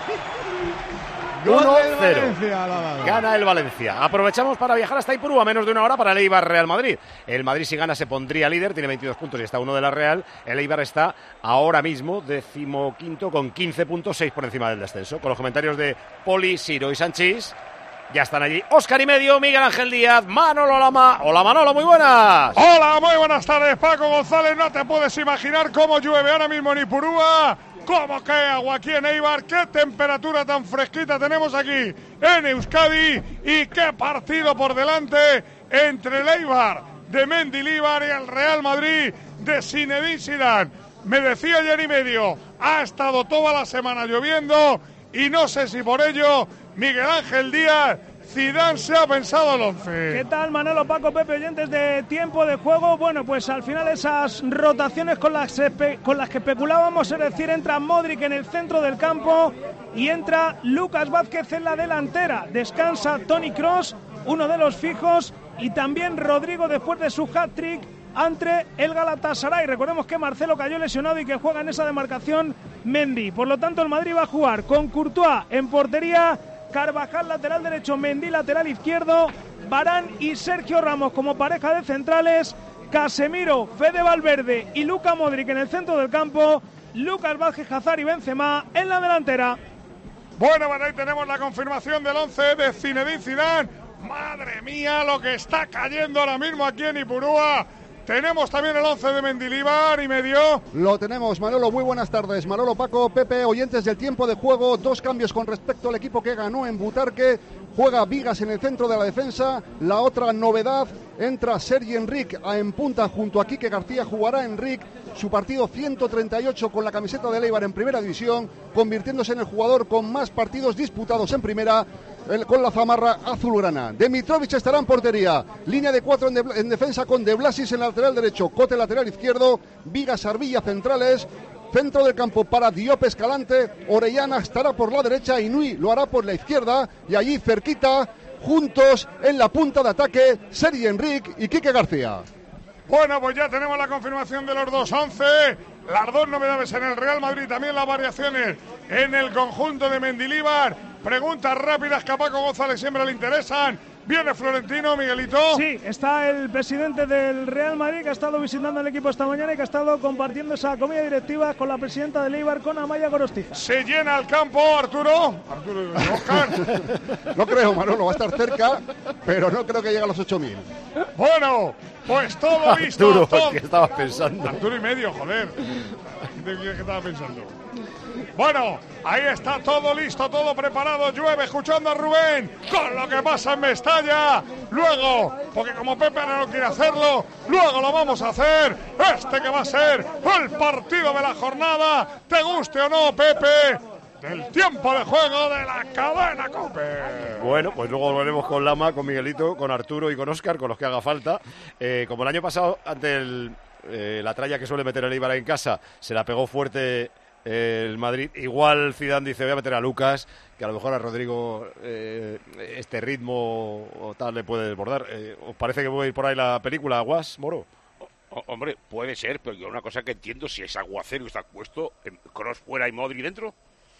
Gol uno del cero. Valencia, lo ha dado. Gana el Valencia. Aprovechamos para viajar hasta Ipurú a menos de una hora para el Eibar Real Madrid. El Madrid si gana se pondría líder, tiene veintidós puntos y está uno de la Real. El Eibar está ahora mismo decimoquinto con quince puntos, seis por encima del descenso. Con los comentarios de Poli, Siro y Sanchís. Ya están allí Óscar y medio, Miguel Ángel Díaz, Manolo Lama. Hola Manolo, muy buenas. Hola, muy buenas tardes, Paco González. No te puedes imaginar cómo llueve ahora mismo en Ipurúa, cómo cae agua aquí en Eibar, qué temperatura tan fresquita tenemos aquí en Euskadi y qué partido por delante entre el Eibar de Mendilibar y el Real Madrid de Zinedine Zidane. Me decía ayer y medio, ha estado toda la semana lloviendo y no sé si por ello Miguel Ángel Díaz, Zidane se ha pensado el once. ¿Qué tal, Manolo, Paco, Pepe, oyentes de Tiempo de Juego? Bueno, pues al final esas rotaciones con las, espe- con las que especulábamos, es decir, entra Modric en el centro del campo y entra Lucas Vázquez en la delantera. Descansa Toni Kroos, uno de los fijos, y también Rodrigo después de su hat-trick ante el Galatasaray. Recordemos que Marcelo cayó lesionado y que juega en esa demarcación Mendy. Por lo tanto, el Madrid va a jugar con Courtois en portería, Carvajal lateral derecho, Mendy lateral izquierdo, Varane y Sergio Ramos como pareja de centrales, Casemiro, Fede Valverde y Luka Modric en el centro del campo, Lucas Vázquez, Hazard y Benzema en la delantera. Bueno, bueno, ahí tenemos la confirmación del once de Zinedine Zidane. Madre mía, lo que está cayendo ahora mismo aquí en Ipurúa. Tenemos también el once de Mendilibar y medio. Lo tenemos, Manolo, muy buenas tardes. Manolo, Paco, Pepe, oyentes del Tiempo de Juego. Dos cambios con respecto al equipo que ganó en Butarque. Juega Vigas en el centro de la defensa. La otra novedad, entra Sergi Enric en punta junto a Quique García. Jugará Enric su partido ciento treinta y ocho con la camiseta de Eibar en primera división, convirtiéndose en el jugador con más partidos disputados en primera el, con la zamarra azulgrana. Dimitrovic estará en portería. Línea de cuatro en, de, en defensa con De Blasis en lateral derecho, Cote lateral izquierdo, Vigas, Arvilla centrales. Centro del campo para Diop Escalante, Orellana estará por la derecha, Inui lo hará por la izquierda y allí cerquita, juntos en la punta de ataque, Sergi Enric y Quique García. Bueno, pues ya tenemos la confirmación de los dos once, las dos novedades en el Real Madrid, también las variaciones en el conjunto de Mendilibar. Preguntas rápidas que a Paco González siempre le interesan. ¿Viene Florentino, Miguelito? Sí, está el presidente del Real Madrid que ha estado visitando el equipo esta mañana y que ha estado compartiendo esa comida directiva con la presidenta del Eibar, con Amaya Gorostiza. ¿Se llena el campo, Arturo? Arturo y Oscar. No creo, Manolo, va a estar cerca, pero no creo que llegue a los ocho mil. Bueno, pues todo listo. Arturo, todo... ¿qué estabas pensando? Arturo y medio, joder. ¿Qué estaba pensando? Bueno, ahí está todo listo, todo preparado. Llueve, escuchando a Rubén con lo que pasa en Mestalla. Luego, porque como Pepe no quiere hacerlo, luego lo vamos a hacer. Este que va a ser el partido de la jornada, te guste o no, Pepe, del Tiempo de Juego de la cadena COPE. Bueno, pues luego volveremos con Lama, con Miguelito, con Arturo y con Óscar, con los que haga falta. Eh, como el año pasado, ante el, eh, la tralla que suele meter el Eibar en casa, se la pegó fuerte el Madrid. Igual Zidane dice, voy a meter a Lucas, que a lo mejor a Rodrigo eh, este ritmo o tal le puede desbordar. Eh, ¿Os parece que puede ir por ahí la película, Guas, Moro? O, hombre, puede ser, pero yo una cosa que entiendo, si es aguacero y está puesto, Kroos fuera y Modric dentro.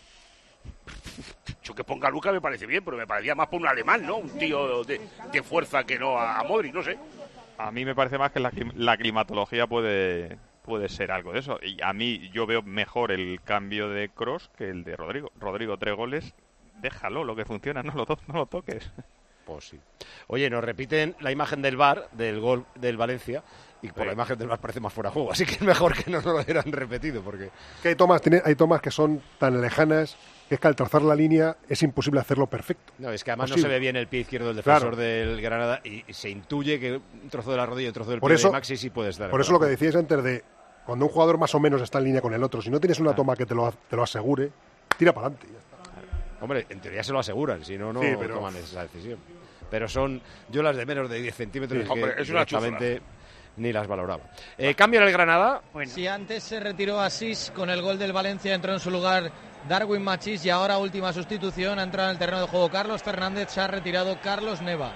Yo que ponga a Lucas me parece bien, pero me parecía más por un alemán, ¿no? Un tío de, de fuerza que no a, a Modric, no sé. A mí me parece más que la, la climatología puede... puede ser algo de eso. Y a mí yo veo mejor el cambio de Kroos que el de Rodrigo. Rodrigo, tres goles, déjalo, lo que funciona, no lo, to no lo toques. Pues sí. Oye, nos repiten la imagen del V A R, del gol del Valencia, y por Sí. la imagen del V A R parece más fuera de juego, así que es mejor que no nos lo hubieran repetido, porque... Que hay tomas, tiene, hay tomas que son tan lejanas que es que al trazar la línea es imposible hacerlo perfecto. No, es que además Posible. no se ve bien el pie izquierdo del defensor Claro. del Granada y, y se intuye que un trozo de la rodilla y un trozo del Por pie eso, de Maxi sí puedes dar. por eso lo que decíais antes de cuando un jugador más o menos está en línea con el otro, si no tienes una toma que te lo, te lo asegure, tira para adelante. Hombre, en teoría se lo aseguran, si no, no Sí, pero- toman esa decisión. Pero son yo las de menos de diez centímetros Sí. que Hombre, es una directamente ni las valoraba. Eh, cambio en el Granada. Si antes se retiró Asís con el gol del Valencia, entró en su lugar Darwin Machís y ahora última sustitución, ha entrado en el terreno de juego Carlos Fernández, se ha retirado Carlos Neva.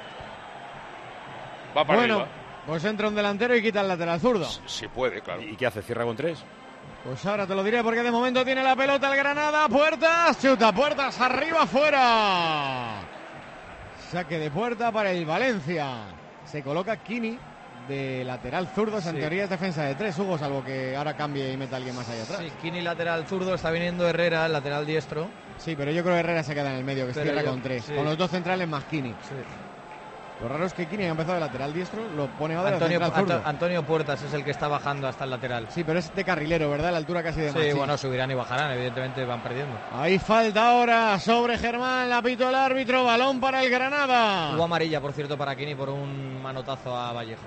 Va para Bueno, arriba. pues entra un delantero y quita el lateral zurdo. Si puede, claro. ¿Y qué hace? ¿Cierra con tres? Pues ahora te lo diré porque de momento tiene la pelota el Granada. Puertas, chuta, Puertas, arriba, fuera. Saque de puerta para el Valencia. Se coloca Kini de lateral zurdo. En Sí. teoría es defensa de tres, Hugo, salvo que ahora cambie y meta a alguien más allá atrás. Sí, Kini lateral zurdo, está viniendo Herrera, el lateral diestro. Sí, pero yo creo que Herrera se queda en el medio, que Pero cierra yo- con tres. sí. Con los dos centrales más Kini. Sí. Lo raro es que Kini ha empezado de lateral diestro, lo pone ahora de Antonio, central zurdo. Anto- Antonio Puertas es el que está bajando hasta el lateral. Sí, pero es de carrilero, ¿verdad? La altura casi de Sí, Machís. bueno, subirán y bajarán, evidentemente van perdiendo. Ahí falta ahora sobre Germán, la pitó el árbitro, balón para el Granada. Hubo amarilla, por cierto, para Kini por un manotazo a Vallejo.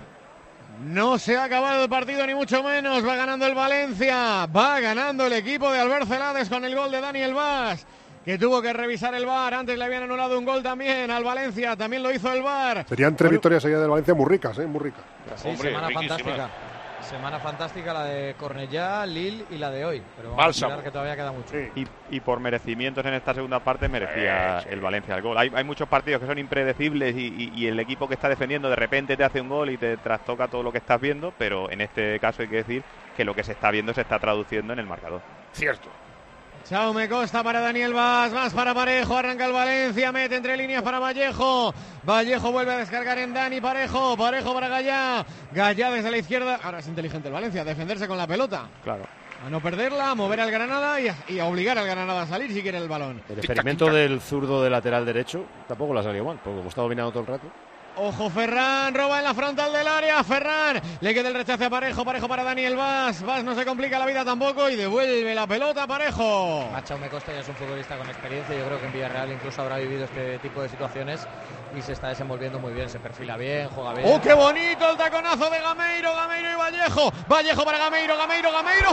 No se ha acabado el partido ni mucho menos, va ganando el Valencia, va ganando el equipo de Albert Celades con el gol de Daniel Vaz, que tuvo que revisar el V A R, antes le habían anulado un gol también al Valencia, también lo hizo el V A R. Serían tres victorias seguidas del Valencia muy ricas, ¿eh? Muy ricas. Sí, Hombre, semana riquísima. fantástica. Semana fantástica la de Cornellá, Lille y la de hoy. Pero vamos Bálsamo. a mirar que todavía queda mucho. Y, y por merecimientos en esta segunda parte merecía Sí, sí. el Valencia el gol. Hay, hay muchos partidos que son impredecibles y, y- y el equipo que está defendiendo de repente te hace un gol y te trastoca todo lo que estás viendo, pero en este caso hay que decir que lo que se está viendo se está traduciendo en el marcador. Cierto. Chaume Costa para Daniel Vaz, más para Parejo, arranca el Valencia, mete entre líneas para Vallejo. Vallejo vuelve a descargar en Dani Parejo, Parejo para Gallá. Gallá desde la izquierda, ahora es inteligente el Valencia, defenderse con la pelota. Claro. A no perderla, a mover al Granada y a, y a obligar al Granada a salir si quiere el balón. El experimento del zurdo de lateral derecho tampoco le ha salido mal, porque como está dominando todo el rato. Ojo, Ferran, roba en la frontal del área, Ferran, le queda el rechace a Parejo, Parejo para Daniel Vaz, Vaz no se complica la vida tampoco y devuelve la pelota a Parejo. Chaume Costa ya es un futbolista con experiencia, yo creo que en Villarreal incluso habrá vivido este tipo de situaciones y se está desenvolviendo muy bien, se perfila bien, juega bien. ¡Oh, qué bonito el taconazo de Gameiro, Gameiro y Vallejo! Vallejo para Gameiro, Gameiro, Gameiro,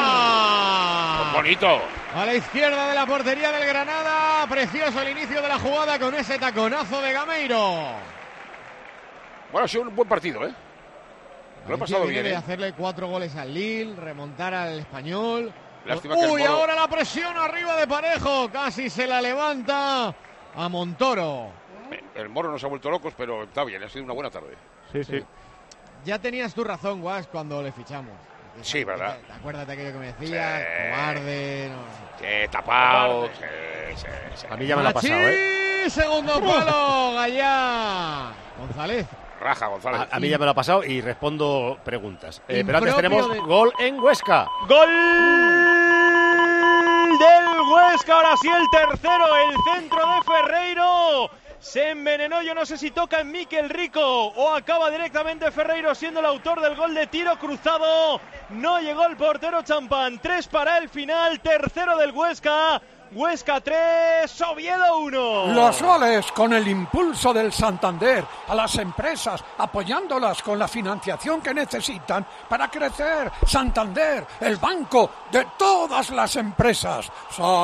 fuera. Bonito. A la izquierda de la portería del Granada, precioso el inicio de la jugada con ese taconazo de Gameiro. Bueno, ha sido un buen partido, ¿eh? Lo he pasado Viene bien, de ¿eh? hacerle cuatro goles al Lille, remontar al Español. Lástima que el Uy, Moro- ahora la presión arriba de Parejo, casi se la levanta a Montoro. El Moro nos ha vuelto locos, pero está bien, ha sido una buena tarde. Sí, sí. Ya tenías tu razón, Guas, cuando le fichamos. Sí, ¿verdad? ¿Te acuerdas de aquello que me decías? Sí. Cobarde, no sé. Sí, tapado. Sí, sí, sí. A mí ya me lo ha pasado, ¿eh? Machís, segundo palo, Gallá. González. Raja, González. A, a mí ya me lo ha pasado y respondo preguntas. Eh, pero antes Impropio tenemos de- gol en Huesca. ¡Gol del Huesca! Ahora sí el tercero, el centro de Ferreiro. Se envenenó, yo no sé si toca en Miquel Rico o acaba directamente Ferreiro siendo el autor del gol de tiro cruzado. No llegó el portero Champán. Tres para el final, tercero del Huesca. Huesca tres, Oviedo uno. Los goles con el impulso del Santander a las empresas, apoyándolas con la financiación que necesitan para crecer. Santander, el banco de todas las empresas.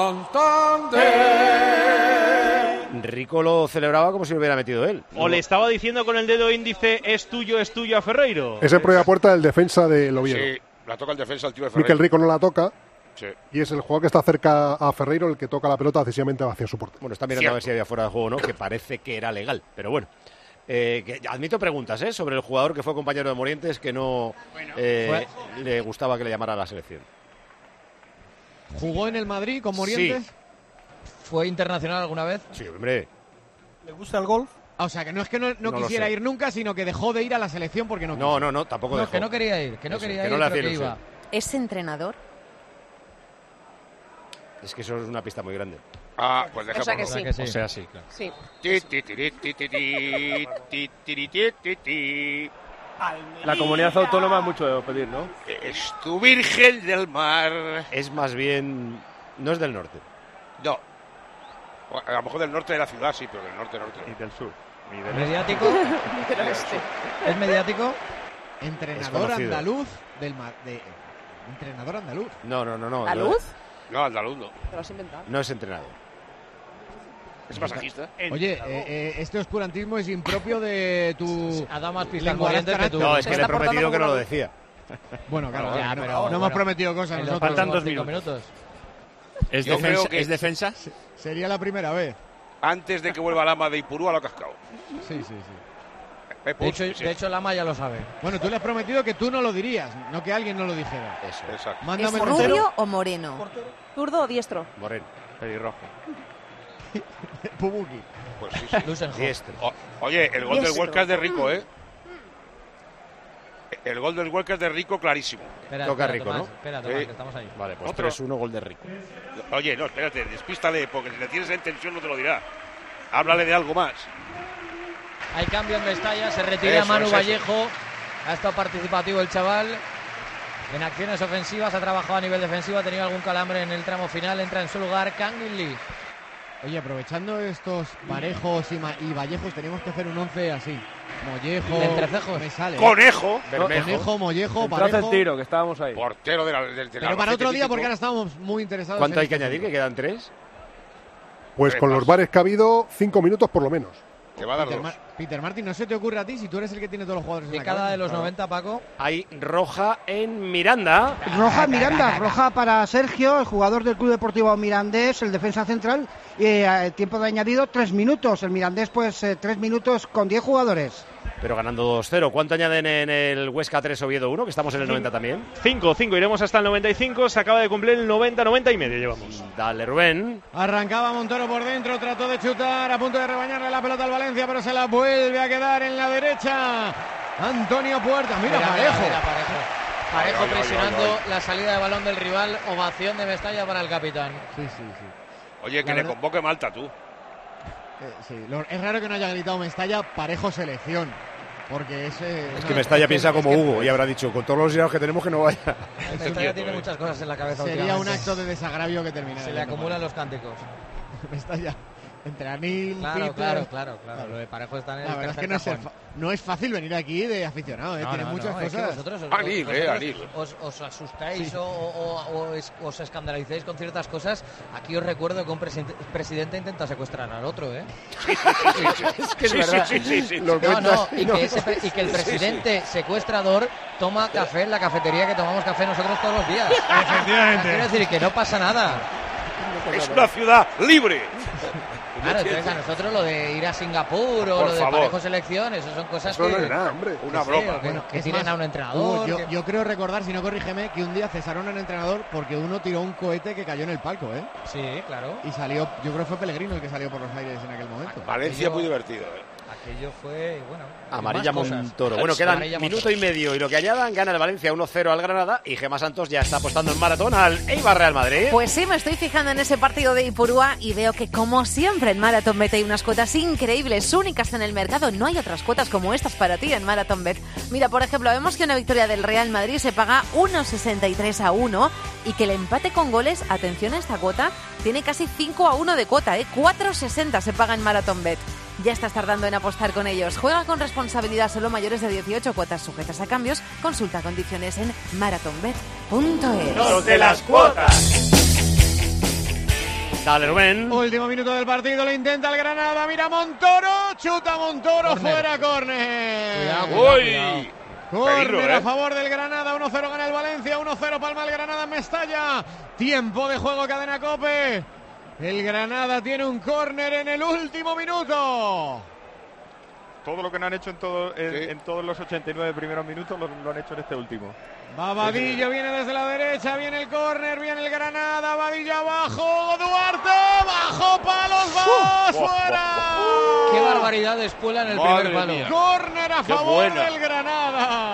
Santander. Rico lo celebraba como si lo hubiera metido él. O le estaba diciendo con el dedo índice, es tuyo, es tuyo a Ferreiro. Ese prueba puerta del defensa del Oviedo. Sí, la toca el defensa, el tío de Ferreiro. Miquel Rico no la toca. Sí. Y es el jugador que está cerca a Ferreiro el que toca la pelota decisivamente hacia su portero. Bueno, está mirando a ver si había fuera de juego o no, que parece que era legal, pero bueno. Eh, que admito preguntas ¿eh? sobre el jugador que fue compañero de Morientes que no eh, le gustaba que le llamara a la selección. ¿Jugó en el Madrid con Morientes? Sí. ¿Fue internacional alguna vez? Sí, hombre. ¿Le gusta el golf? Ah, o sea, que no es que no, no No lo quisiera sé. ir nunca, sino que dejó de ir a la selección porque no quiso. No, no, no, tampoco No, dejó. que no quería ir, que no Eso, quería que ir, no le pero hacía que ilusión. iba. ¿Es entrenador? Es que eso es una pista muy grande. Ah, pues O sea que dejémoslo. sí. O sea, sí, claro. Sí. Ti, ti, tiri, ti, ti, ti, ti, tiri, ti, ti, ti. La comunidad autónoma es mucho de pedir, ¿no? Es tu virgen del mar. Es más bien... No es del norte. No. A lo mejor del norte de la ciudad, sí, pero del norte, norte. Y del sur. Y del ¿Mediático? ¿Es mediático? Entrenador andaluz del Mar... De... Entrenador andaluz. No, no, no, no. ¿Andaluz? No, andaluz no. Te lo has inventado. No es entrenador. Es masajista. Oye, eh, eh, este oscurantismo es impropio de tu... Ha dado más pistas lengua corrientes que tú. No, es que le he prometido que no lo decía. Bueno, claro, Ya, no, pero no bueno, hemos prometido cosas en los nosotros. próximos Faltan dos cinco minutos. minutos. ¿Es Yo defensa? creo que- ¿Es defensa? Sería la primera vez. Antes de que vuelva Lama de Ipurúa lo ha cascado. Sí, sí, sí. Pepo, De hecho, sí, sí. de hecho, Lama ya lo sabe. Bueno, tú le has prometido que tú no lo dirías, no que alguien no lo dijera. Eso. Exacto. Mándame ¿Es el entero. rubio o moreno? ¿Zurdo o diestro? Moreno. pelirrojo. Pubuki. Pues sí, sí. Lusenhoff. Diestro. O- oye, el gol del Diestro. Huesca es de Rico, ¿eh? El gol del Huesca es de Rico clarísimo. Espera, Toca espera, Rico, Tomás, ¿no? Espera, Sí. Tomás, que estamos ahí. Vale, pues Otro. tres uno, gol de Rico. Oye, no, espérate, despístale, porque si le tienes en tensión no te lo dirá. Háblale de algo más. Hay cambio en Mestalla, se retira Eso, Manu es eso. Vallejo. Ha estado participativo el chaval. En acciones ofensivas, ha trabajado a nivel defensivo, ha tenido algún calambre en el tramo final. Entra en su lugar Kangin Lee. Oye, aprovechando estos Parejos y, Ma- y Vallejos, tenemos que hacer un once así. Mollejo. De entrecejos. Me sale. Conejo. Conejo, Mollejo, Entraste el Parejo. tiro, que estábamos ahí. Portero de la, del, del Pero para Albacete otro día, mítico. porque ahora estamos muy interesados. ¿Cuánto en hay que esto. añadir? ¿Que quedan tres? Pues con los bares que ha habido, cinco minutos por lo menos. Te va a dar Peter, dos. Mar- Peter Martin, ¿no se te ocurre a ti si tú eres el que tiene todos los jugadores en la Década cabeza? de los Claro. noventa, Paco. Hay roja en Miranda. Roja Miranda, roja para Sergio, el jugador del Club Deportivo Mirandés, el defensa central. Y eh, tiempo de añadido, tres minutos. El Mirandés, pues, eh, tres minutos con diez jugadores. Pero ganando dos cero. ¿Cuánto añaden en el Huesca tres Oviedo uno? Que estamos en el noventa también. cinco, cinco, iremos hasta el noventa y cinco. Se acaba de cumplir el noventa, noventa y medio llevamos. Dale, Rubén. Arrancaba Montoro por dentro, trató de chutar, a punto de rebañarle la pelota al Valencia, pero se la vuelve a quedar en la derecha. Antonio Puerta, mira, Mira, Parejo. mira, mira, Parejo. Parejo Ay, ay, ay, presionando ay, ay. la salida de balón del rival. Ovación de Mestalla para el capitán. Sí, sí, sí. Oye, que La le verdad- convoque Malta, tú. Eh, sí. Lo- es raro que no haya gritado Mestalla, Parejo selección. Porque ese. Es que Mestalla piensa como Hugo y habrá dicho, con todos los llegados que tenemos, que no vaya. Mestalla tiene muchas cosas en la cabeza. Sería un últimamente. acto de desagravio que terminara. Se le acumulan los cánticos. Mestalla. Entre Anil, Claro, Peter. claro, claro, claro. Lo de Parejo está en el La verdad es tercer que no es, cajón. fa- no es fácil venir aquí de aficionado, ¿eh? No, Tiene no, muchas no, es que cosas. vosotros, os- Anil, vosotros eh, Anil. Os, os asustáis o, o- o es- os escandalizáis con ciertas cosas. Aquí os recuerdo que un presi- presidente intenta secuestrar al otro, ¿eh? Es que es Sí, verdad. sí, sí, sí, sí. Lo No, cuentas no, y y que, ese pre- y que el Sí, sí. presidente secuestrador toma café en la cafetería que tomamos café nosotros todos los días. Efectivamente. Quiero decir que no pasa nada. Es una ciudad libre. Claro, entonces a nosotros lo de ir a Singapur o Por lo de favor. Parejo selección, eso son cosas Eso que... no es nada, hombre. Una Sí, broma. o que, que Es tienen más, a un entrenador. Hugo, yo, que- yo creo recordar, si no corrígeme, que un día cesaron al entrenador porque uno tiró un cohete que cayó en el palco, ¿eh? Sí, claro. Y salió, yo creo que fue Pellegrino el que salió por los aires en aquel momento. Valencia Aquello- muy divertido, ¿eh? Aquello fue, bueno... Amarilla más cosas. Montoro. Bueno, quedan Amarilla minuto Montoro. y medio. Y lo que añadan, gana el Valencia uno cero al Granada. Y Gemma Santos ya está apostando en maratón al Eibar Real Madrid. Pues sí, me estoy fijando en ese partido de Ipurúa y veo que, como siempre, en Marathon Bet hay unas cuotas increíbles, únicas en el mercado. No hay otras cuotas como estas para ti en Marathon Bet. Mira, por ejemplo, vemos que una victoria del Real Madrid se paga uno sesenta y tres a uno y que el empate con goles, atención a esta cuota, tiene casi cinco a uno de cuota, ¿eh? cuatro sesenta se paga en Marathon Bet. Ya estás tardando en apostar con ellos. Juega con responsabilidad, solo mayores de dieciocho, cuotas sujetas a cambios. Consulta condiciones en marathonbet punto es. Los de las cuotas. Dale, Rubén. Último minuto del partido, lo intenta el Granada, mira Montoro, chuta Montoro, Córner. fuera, córner. Cuidado, cuidado, ¡Uy! cuidado. Córner Peligro, a ¿eh? favor del Granada, uno cero gana el Valencia, uno cero palma el Granada en Mestalla. Tiempo de juego, cadena COPE. El Granada tiene un córner en el último minuto. Todo lo que no han hecho en, todo, en, Sí. en todos los ochenta y nueve primeros minutos lo, lo han hecho en este último. Babadillo viene desde la derecha, viene el córner, viene el Granada, Babadillo abajo, Duarte, bajo palos, va fuera. Qué barbaridad de espuela en el Madre primer palo. mía. Córner a Qué favor buena. del Granada.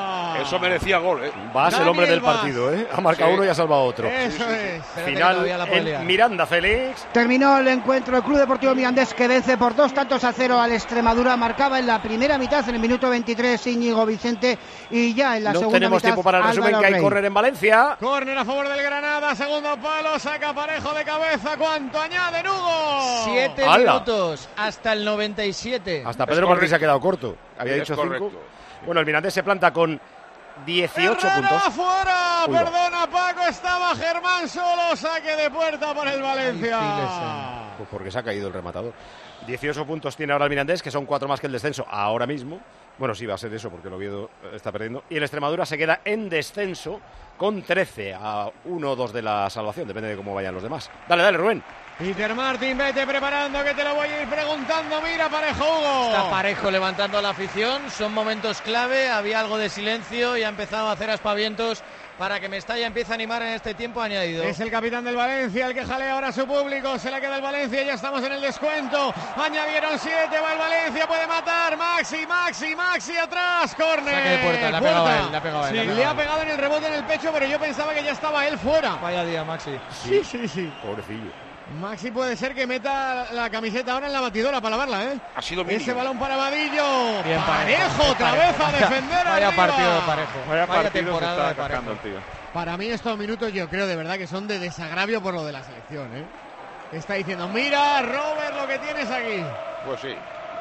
Eso merecía gol, ¿eh? Vas el Daniel hombre del Vaz. partido, ¿eh? Ha marcado Sí. uno y ha salvado otro. Eso es. Final en Miranda, Félix. Terminó el encuentro. El Club Deportivo Mirandés que vence por dos tantos a cero al Extremadura. Marcaba en la primera mitad, en el minuto veintitrés, Íñigo Vicente. Y ya en la No segunda tenemos mitad, tiempo para el resumen, Álvaro que hay Rey. córner en Valencia. Córner a favor del Granada, segundo palo, saca Parejo de cabeza. ¿Cuánto añaden, Hugo? Siete ¡Hala! minutos hasta el noventa y siete. Hasta Pedro Martínez se ha quedado corto. Había Es dicho correcto. cinco. Bueno, el Mirandés se planta con dieciocho Herrera puntos. fuera, Uy, va. perdona Paco, estaba Germán solo, saque de puerta para el Valencia. Pues porque se ha caído el rematador. dieciocho puntos tiene ahora el Mirandés, que son cuatro más que el descenso ahora mismo. Bueno, sí, va a ser eso, porque el Oviedo está perdiendo. Y el Extremadura se queda en descenso con trece a uno o dos de la salvación. Depende de cómo vayan los demás. Dale, dale, Rubén. Peter Martin, vete preparando que te lo voy a ir preguntando. Mira, Parejo, Hugo. Está Parejo levantando a la afición, son momentos clave, había algo de silencio y ha empezado a hacer aspavientos para que Mestalla empiece a animar en este tiempo añadido. Es el capitán del Valencia, el que jalea ahora a su público. Se le queda el Valencia, ya estamos en el descuento. Añadieron siete, va el Valencia, puede matar. Maxi, Maxi, Maxi atrás. Córner. Saque de puerta, le ha pegado a él, le ha pegado a él, Sí, le ha pegado le a ha él. pegado en el rebote en el pecho, pero yo pensaba que ya estaba él fuera. Vaya día, Maxi. Sí, sí, sí. Pobrecillo. Maxi puede ser que meta la camiseta ahora en la batidora para lavarla, ¿eh? Ha sido Ese mínimo. balón para Vadillo. Bien, Parejo, otra Parejo. vez a Vaya- defender Vaya arriba. partido de Parejo. Vaya, Vaya partido se temporada está de Parejo. cascando el tío. Para mí estos minutos yo creo de verdad que son de desagravio por lo de la selección, ¿eh? Está diciendo, mira, Robert, lo que tienes aquí. Pues sí.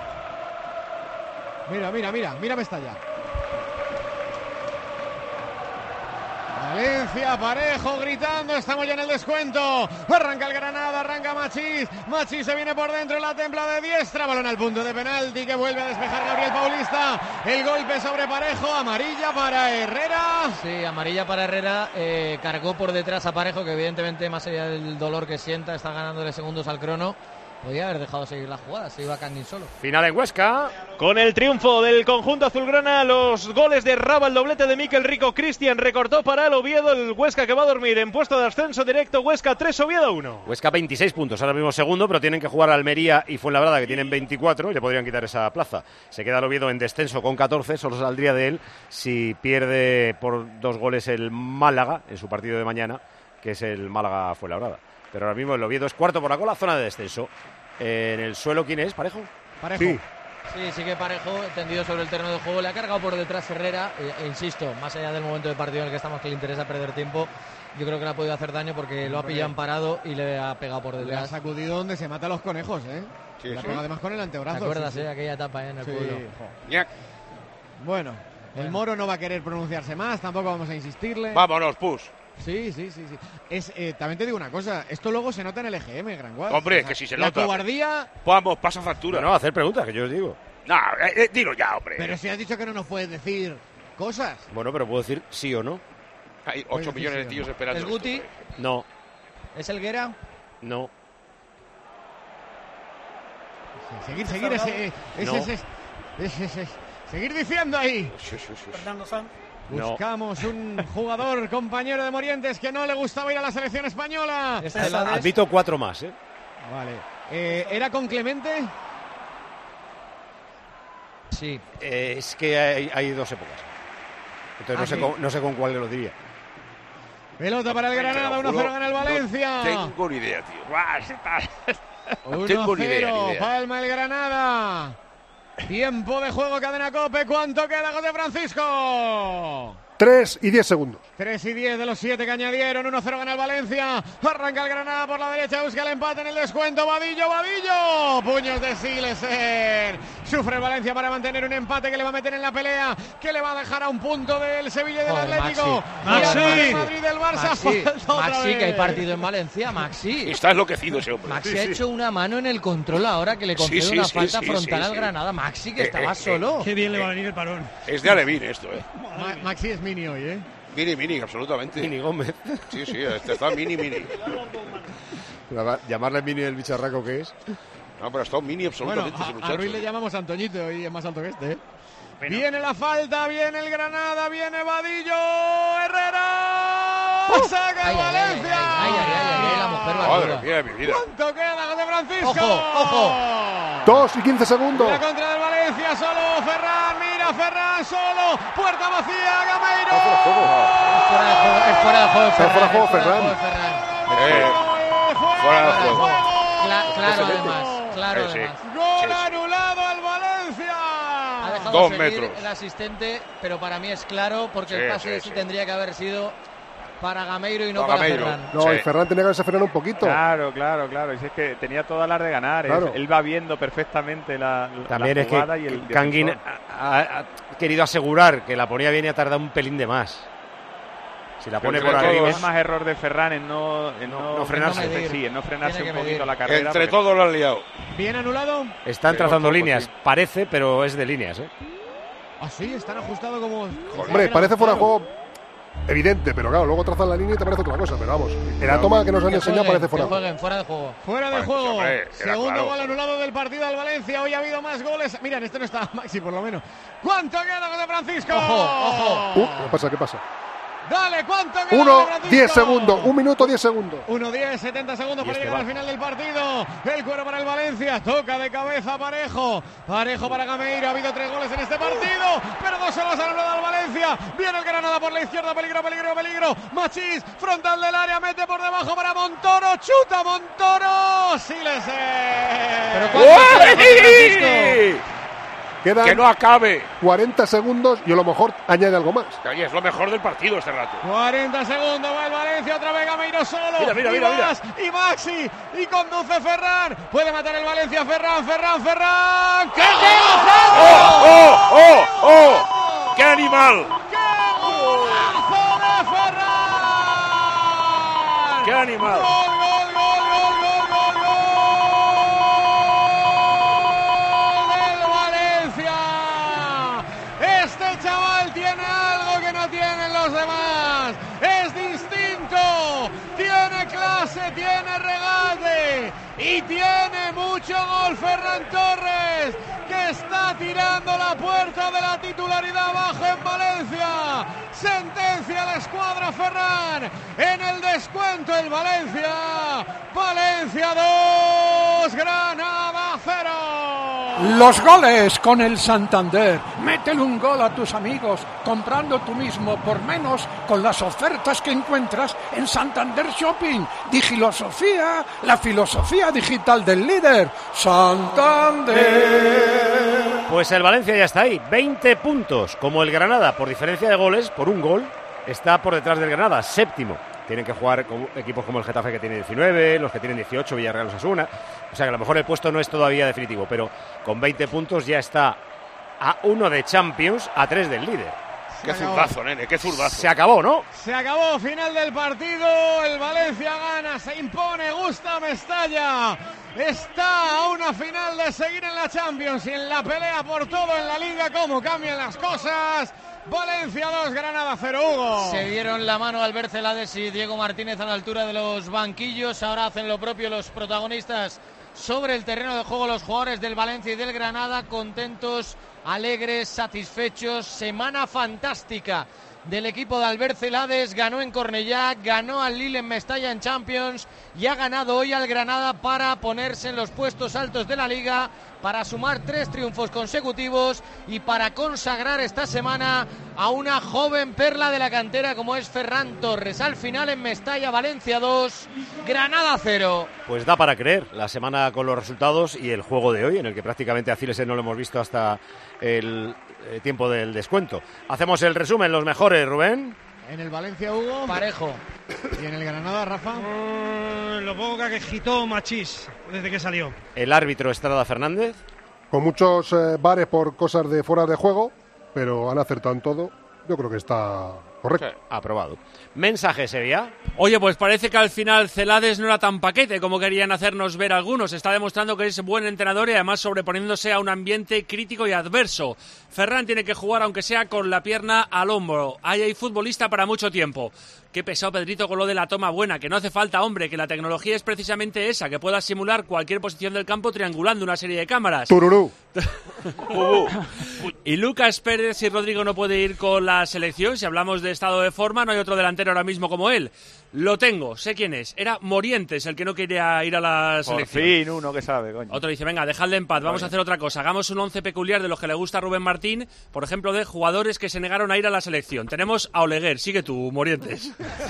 Mira, mira, mira, mira Mestalla. Valencia, Parejo gritando, estamos ya en el descuento. Arranca el Granada, arranca Machís. Machís se viene por dentro, la templa de diestra. Balón al punto de penalti que vuelve a despejar Gabriel Paulista. El golpe sobre Parejo, amarilla para Herrera. Sí, amarilla para Herrera, eh, cargó por detrás a Parejo, que evidentemente más allá del dolor que sienta, está ganándole segundos al crono. Podía haber dejado seguir la jugada, se iba Canning solo. Final en Huesca. Con el triunfo del conjunto azulgrana, los goles de Raba, el doblete de Mikel Rico, Cristian recortó para el Oviedo, el Huesca que va a dormir en puesto de ascenso directo. Huesca tres, Oviedo uno. Huesca veintiséis puntos, ahora mismo segundo, pero tienen que jugar Almería y Fuenlabrada, que tienen veinticuatro, y le podrían quitar esa plaza. Se queda el Oviedo en descenso con catorce, solo saldría de él si pierde por dos goles el Málaga en su partido de mañana, que es el Málaga-Fuenlabrada. Pero ahora mismo el Oviedo es cuarto por la cola, zona de descenso. En el suelo, ¿quién es? ¿Parejo? Parejo. Sí. Sí, sigue Parejo, tendido sobre el terreno de juego, le ha cargado por detrás Herrera, e, e insisto, más allá del momento de partido en el que estamos que le interesa perder tiempo, yo creo que le ha podido hacer daño porque lo ha pillado amparado y le ha pegado por Le ha detrás. sacudido donde se mata a los conejos, ¿eh? Sí, Le ha sí. pegado además con el antebrazo. ¿Te acuerdas, sí, sí. eh? Aquella etapa eh, en el Sí, pueblo. jo. Ñac. Bueno, el Moro no va a querer pronunciarse más, tampoco vamos a insistirle. Vámonos, Pus. Sí, sí, sí, sí. Es, eh, también te digo una cosa, esto luego se nota en el E G M, Gran Guas. Hombre, que si se la nota. cobardía, Vamos, pasa factura. No, hacer preguntas, que yo os digo. No, eh, eh, dilo ya, hombre. pero si has dicho que no nos puedes decir cosas. Bueno, pero puedo decir sí o no. Hay Puedes ocho decir millones de sí o tíos no. esperando. ¿Es esto, Guti? hombre. No, ¿Es Helguera? no. Seguir, seguir, ese, ese, No. ese, ese, ese- seguir diciendo ahí. Sí, sí, sí. Fernando Sanz. No. Buscamos un jugador, compañero de Morientes, que no le gustaba ir a la selección española. Celades. Admito cuatro más, ¿eh? Vale. Eh, ¿Era con Clemente? Sí. Eh, es que hay, hay dos épocas. Entonces Ah, no, sé sí. con, no sé con cuál lo diría. Pelota para el Te lo Granada, juro, uno cero gana el Valencia. No tengo ni idea, tío. Guau, sí, está. No uno tengo ni idea, ni cero, idea. palma el Granada. Tiempo de juego, cadena Cope. ¿Cuánto queda, José Francisco? tres y diez segundos. tres y diez de los siete que añadieron. uno cero gana el Valencia. Arranca el Granada por la derecha. Busca el empate en el descuento. Vadillo, Vadillo. Puños de Silesen. Sufre el Valencia para mantener un empate que le va a meter en la pelea. Que le va a dejar a un punto del Sevilla y del Joder, Atlético. Maxi. Y al Maxi. Madrid del Barça. Maxi, Falta otra Maxi, vez. que hay partido en Valencia, Maxi. Está enloquecido ese hombre. Maxi Sí, ha sí. hecho una mano en el control ahora que le concede Sí, sí, una sí, falta sí, frontal sí, al sí. Granada. Maxi, que Eh, estaba eh, solo. Qué bien le va a venir el parón. Es de Alevín esto, ¿eh? Ma- Maxi es mini hoy, ¿eh? Mini, mini, absolutamente. Mini Gómez. Sí, sí, este está mini, mini. Llamarle mini el bicharraco que es. No, pero está un mini Bueno, absolutamente ese a, a muchacho. Ruiz le llamamos Antoñito y es más alto que este, ¿eh? Viene la falta, viene el Granada, viene Vadillo, Herrera, saca el Ay, ay, ay, Valencia. ay, ay, ay, ay, ay, la mujer Madre barbuda. mía, de mi vida. ¿Cuánto queda, José Francisco? Ojo, ojo. dos y quince segundos. La contra del Valencia, solo Ferran, mira Ferran solo, puerta vacía, Gameiro. Es fuera de juego, es fuera de juego, Está fuera de juego, es fuera de Ferran. juego, Ferran. Eh, fuera de juego. Cla- claro, Excelente. además, claro, Eh, sí. además. Gol anulado al Valencia. Ha dejado Dos seguir metros. el asistente, pero para mí es claro porque Sí, el pase sí, sí sí. tendría que haber sido para Gameiro y no Para para Gameiro. Ferran. No, Sí. y Ferran tenía que haberse frenado un poquito. Claro, claro, claro. Y si es que tenía todas las de ganar. Claro. Es- él va viendo perfectamente la, la También es jugada y que el Canguin defensor. ha, ha- ha querido asegurar que la ponía bien y ha tardado un pelín de más. Si la pone Pero por creo que arriba... es más error de Ferran en no, en no, no frenarse. en no medir. Sí, en no frenarse Tiene un que poquito medir. la carrera. Entre porque- todos lo han liado. Bien anulado. Están Sí, trazando poco, líneas, sí. parece, pero es de líneas, ¿eh? Así, están ajustados como... Hombre, parece fuera de juego evidente, pero claro, luego trazan la línea y te parece otra cosa. Pero vamos, en la toma que nos han Que enseñado jueguen, parece fuera que de juego. jueguen, fuera de juego. Fuera de Bueno, juego. hombre, era Segundo claro. gol anulado del partido al Valencia. Hoy ha habido más goles. Mira, en este no está Maxi, por lo menos. ¿Cuánto queda, José Francisco? Ojo, ojo. Uh, ¿Qué pasa? ¿Qué pasa? Dale, ¿cuánto queda, Uno, José Francisco? diez segundos. Un minuto, diez segundos. uno diez, setenta segundos Y para este llegar va. al final del partido. El cuero para el Valencia. Toca de cabeza Parejo. Parejo para Gameiro. Ha habido tres goles en este partido, pero dos solos han anulado al Valencia. Viene el Granada por la izquierda. Peligro, peligro, peligro. Machís, frontal del área. Mete por debajo para Montoro. Chuta Montoro. Silense. Pero ¿cuánto queda, José Francisco? Quedan Que no acabe. cuarenta segundos y a lo mejor añade algo más. Oye, es lo mejor del partido este rato. cuarenta segundos, va el Valencia, otra vez Gameiro solo. Mira, mira, y mira, mira. más, y Maxi, y conduce Ferran. Puede matar el Valencia, Ferran, Ferran, Ferran. ¡Qué golazo! ¡Oh, oh, oh, oh! ¡Qué animal! ¡Qué golazo de Ferran! ¡Qué animal! ¡Gol, gol, gol, gol, gol, gol, gol del Valencia! Este chaval tiene algo que no tienen los demás. Es distinto. Tiene clase, tiene regate. Y tiene mucho gol Ferran Torres, que está tirando la puerta de la titularidad abajo en Valencia. Sentencia la escuadra Ferran. En el descuento el Valencia. Valencia dos, Granada cero. Los goles con el Santander. Métele un gol a tus amigos comprando tú mismo por menos con las ofertas que encuentras en Santander Shopping. Digilosofía, la filosofía digital del líder. Santander. Pues el Valencia ya está ahí, veinte puntos, como el Granada, por diferencia de goles, por un gol, está por detrás del Granada, séptimo. Tienen que jugar con equipos como el Getafe, que tiene diecinueve, los que tienen dieciocho, Villarreal, Osasuna. O sea que a lo mejor el puesto no es todavía definitivo, pero con veinte puntos ya está a uno de Champions, a tres del líder. Qué zurdazo, nene, qué zurdazo. Se acabó, ¿no? Se acabó, final del partido. El Valencia gana, se impone, gusta Mestalla. Está a una final de seguir en la Champions y en la pelea por todo en la Liga. ¿Cómo cambian las cosas? Valencia dos, Granada cero, Hugo. Se dieron la mano Albert Celades y Diego Martínez a la altura de los banquillos. Ahora hacen lo propio los protagonistas sobre el terreno de juego, los jugadores del Valencia y del Granada, contentos, alegres, satisfechos. Semana fantástica del equipo de Albert Celades. Ganó en Cornellá, ganó al Lille en Mestalla en Champions y ha ganado hoy al Granada para ponerse en los puestos altos de la Liga, para sumar tres triunfos consecutivos y para consagrar esta semana a una joven perla de la cantera como es Ferran Torres. Al final en Mestalla, Valencia dos, Granada cero. Pues da para creer la semana con los resultados y el juego de hoy, en el que prácticamente a Cilesen no lo hemos visto hasta el eh, tiempo del descuento. Hacemos el resumen, los mejores, Rubén. En el Valencia, Hugo. Parejo. Y en el Granada, Rafa. Mm, lo poco que agitó Machís desde que salió. El árbitro Estrada Fernández. Con muchos eh, bares por cosas de fuera de juego, pero han acertado en todo. Yo creo que está correcto. Sí, aprobado. Mensaje, Sevilla. Oye, pues parece que al final Celades no era tan paquete como querían hacernos ver algunos. Está demostrando que es buen entrenador y además sobreponiéndose a un ambiente crítico y adverso. Ferran tiene que jugar aunque sea con la pierna al hombro. Ahí hay futbolista para mucho tiempo. Qué pesado Pedrito con lo de la toma buena, que no hace falta, hombre, que la tecnología es precisamente esa, que pueda simular cualquier posición del campo triangulando una serie de cámaras. Tururú. Y Lucas Pérez, si Rodrigo no puede ir con la selección, si hablamos de estado de forma, no hay otro delantero ahora mismo como él. Lo tengo, sé quién es. Era Morientes el que no quería ir a la Por selección. fin, uno que sabe, coño. Otro dice, venga, dejadle en paz, vamos Vale. a hacer otra cosa. Hagamos un once peculiar de los que le gusta a Rubén Martín, por ejemplo, de jugadores que se negaron a ir a la selección. Tenemos a Oleguer, sigue tú, Morientes.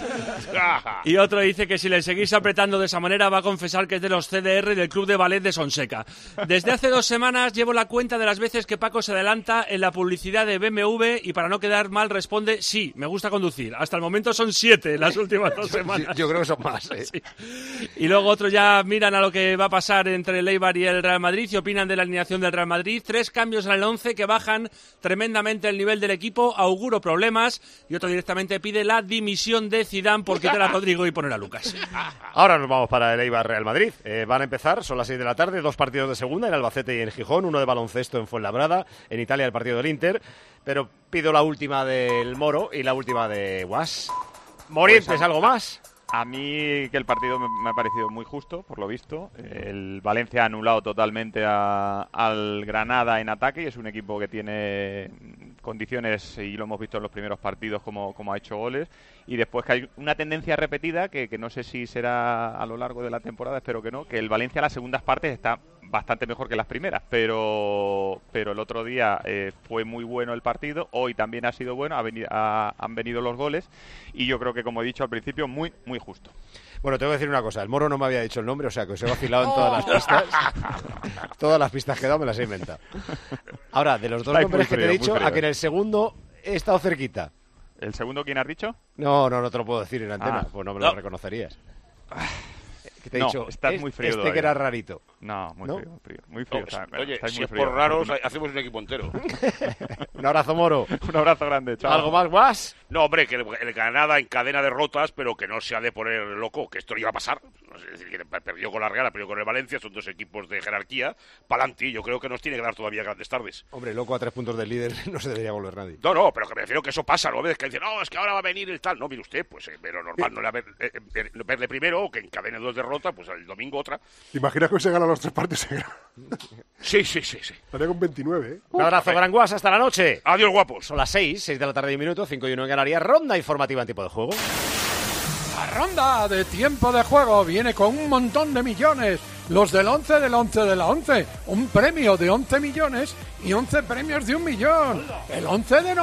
Y otro dice que si le seguís apretando de esa manera va a confesar que es de los C D R del Club de Ballet de Sonseca. Desde hace dos semanas llevo la cuenta de las veces que Paco se adelanta en la publicidad de B M W y para no quedar mal responde, sí, me gusta conducir. Hasta el momento son siete en las últimas dos semanas. Yo, yo creo que son más, ¿eh? Sí. Y luego otros ya miran a lo que va a pasar entre el Eibar y el Real Madrid y opinan de la alineación del Real Madrid. Tres cambios en el once que bajan tremendamente el nivel del equipo, auguro problemas, y otro directamente pide la dimisión de Zidane por quitar a Rodrigo y poner a Lucas. Ahora nos vamos para el Eibar Real Madrid. Eh, van a empezar, son las seis de la tarde, dos partidos de segunda en Albacete y en Gijón, uno de baloncesto en Fuenlabrada, en Italia el partido del Inter, pero pido la última del Moro y la última de Guas. Morientes, Pues a- ¿algo más? A mí que el partido me, me ha parecido muy justo, por lo visto. El Valencia ha anulado totalmente a- al Granada en ataque y es un equipo que tiene condiciones, y lo hemos visto en los primeros partidos, como, como ha hecho goles. Y después que hay una tendencia repetida, que, que no sé si será a lo largo de la temporada, espero que no, que el Valencia las segundas partes está bastante mejor que las primeras, pero pero el otro día eh, fue muy bueno el partido, hoy también ha sido bueno, ha venido, ha- han venido los goles y yo creo que, como he dicho al principio, muy muy justo. Bueno, te voy a decir una cosa, el Moro no me había dicho el nombre, o sea que os he vacilado en todas las pistas. Todas las pistas que he dado me las he inventado. Ahora, de los dos Estáis nombres muy que te he fríos, dicho, muy fríos. a que en el segundo he estado cerquita. ¿El segundo quién has dicho? No, no, no te lo puedo decir en antena, Ah. pues no me No. lo reconocerías. Que te he No, dicho, estás es- muy frío este todavía. que era rarito. No, muy ¿No? frío, muy frío. Muy frío, No, o sea, oye, estáis si muy es fríos. por raros, hacemos un equipo entero. Un abrazo, Moro. Un abrazo grande, chao. ¿Algo más, Guas? No, hombre, que el, el Granada encadena derrotas, pero que no se ha de poner loco, que esto no iba a pasar. Es decir, que perdió con la Real, perdió con el Valencia, son dos equipos de jerarquía. Pa'lanti, yo creo que nos tiene que dar todavía grandes tardes. Hombre, loco, a tres puntos del líder no se debería volver nadie. No, no, pero que me refiero que eso pasa, ¿no? A veces que dicen, no, es que ahora va a venir el tal. No, mire usted, pues, eh, pero normal no le ver, eh, eh, verle primero, o que encadene dos derrotas, pues el domingo otra. ¿Te imaginas que hoy se ganan los tres partidos? Sí, sí, sí, sí. Estaría con veintinueve, ¿eh? Un abrazo, Gran Guas, hasta la noche. Adiós, guapos. Son las seis, seis de la tarde y un minuto, cinco y uno en Canarias. Ronda informativa en tiempo de juego. La ronda de tiempo de juego viene con un montón de millones. Los del once del once de la once. Un premio de once millones y once premios de un millón. El once de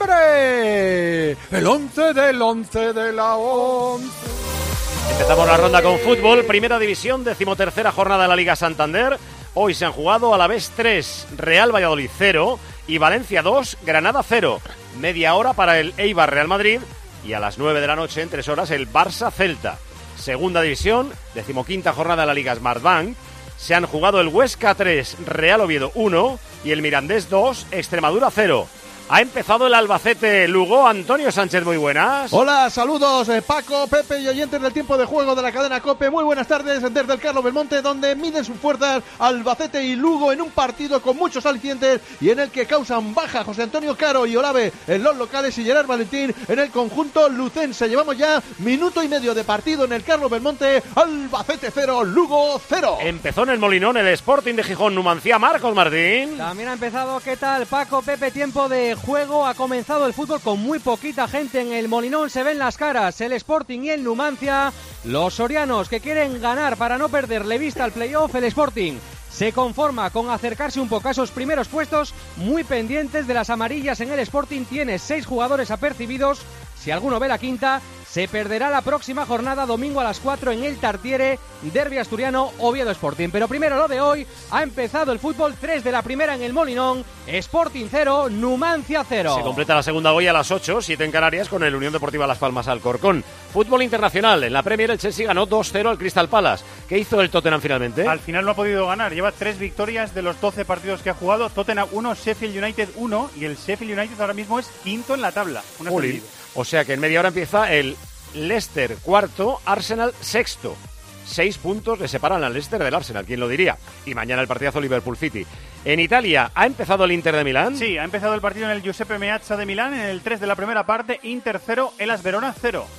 noviembre. El once del once de la once. Empezamos la ronda con fútbol. Primera división, decimotercera jornada de la Liga Santander. Hoy se han jugado Alavés tres, Real Valladolid cero y Valencia dos, Granada cero. Media hora para el Eibar Real Madrid y a las nueve de la noche, en tres horas, el Barça Celta. Segunda división, decimoquinta jornada de la Liga Smartbank. Se han jugado el Huesca tres, Real Oviedo uno y el Mirandés dos, Extremadura cero. Ha empezado el Albacete Lugo. Antonio Sánchez, muy buenas. Hola, saludos eh, Paco, Pepe y oyentes del tiempo de juego de la cadena COPE. Muy buenas tardes desde el Carlos Belmonte, donde miden sus fuerzas Albacete y Lugo en un partido con muchos alicientes y en el que causan baja José Antonio Caro y Olave en los locales y Gerard Valentín en el conjunto lucense. Llevamos ya minuto y medio de partido en el Carlos Belmonte. Albacete cero, Lugo cero. Empezó en el Molinón el Sporting de Gijón, Numancia. Marcos Martín. También ha empezado, ¿qué tal, Paco, Pepe? Tiempo de juego, ha comenzado el fútbol con muy poquita gente en el Molinón, se ven las caras, el Sporting y el Numancia, los sorianos que quieren ganar para no perderle vista al playoff. El Sporting se conforma con acercarse un poco a esos primeros puestos, muy pendientes de las amarillas. En el Sporting tiene seis jugadores apercibidos, si alguno ve la quinta, se perderá la próxima jornada, domingo a las cuatro en el Tartiere, derbi asturiano, Oviedo Sporting. Pero primero lo de hoy, ha empezado el fútbol, tres de la primera en el Molinón, Sporting cero, Numancia cero. Se completa la segunda hoy a las ocho, siete en Canarias, con el Unión Deportiva Las Palmas Alcorcón. Fútbol internacional, en la Premier el Chelsea ganó dos cero al Crystal Palace. ¿Qué hizo el Tottenham finalmente? Al final no ha podido ganar, lleva tres victorias de los doce partidos que ha jugado. Tottenham uno, Sheffield United uno, y el Sheffield United ahora mismo es quinto en la tabla. Un Jolín. ascendido. O sea que en media hora empieza el Leicester cuarto, Arsenal sexto. Seis puntos le separan al Leicester del Arsenal, ¿quién lo diría? Y mañana el partidazo Liverpool City. En Italia, ¿ha empezado el Inter de Milán? Sí, ha empezado el partido en el Giuseppe Meazza de Milán, en el tres de la primera parte, Inter cero, Hellas Verona cero.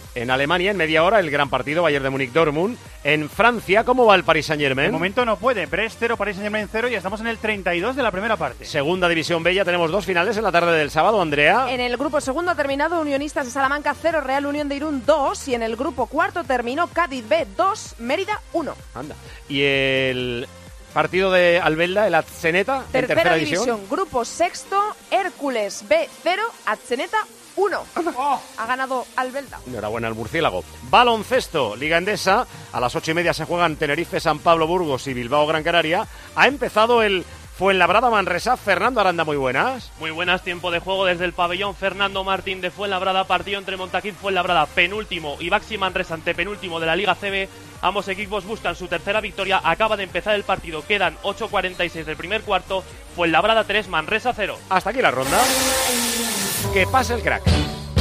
En Alemania, en media hora, el gran partido Bayern de Múnich-Dortmund. En Francia, ¿cómo va el Paris Saint-Germain? De momento no puede. Brest cero, Paris Saint-Germain cero y estamos en el treinta y dos de la primera parte. Segunda División B, ya tenemos dos finales en la tarde del sábado, Andrea. En el grupo segundo ha terminado Unionistas de Salamanca cero, Real Unión de Irún dos. Y en el grupo cuarto terminó Cádiz B dos, Mérida uno. Anda. Y el partido de Albelda, el Atzeneta, Tercera, en tercera división. división. Grupo sexto, Hércules B cero, Atzeneta uno. Oh, ha ganado Albelda. Enhorabuena al murciélago. Baloncesto, Liga Endesa. A las ocho y media se juegan Tenerife, San Pablo, Burgos y Bilbao, Gran Canaria. Ha empezado el Fuenlabrada Manresa. Fernando Aranda, muy buenas. Muy buenas, tiempo de juego desde el pabellón Fernando Martín de Fuenlabrada. Partido entre Montaquín, Fuenlabrada, penúltimo, y Baxi Manresa, antepenúltimo de la Liga C B. Ambos equipos buscan su tercera victoria. Acaba de empezar el partido. Quedan ocho cuarenta y seis del primer cuarto. Fuenlabrada tres, Manresa cero. Hasta aquí la ronda. Que pase el crack.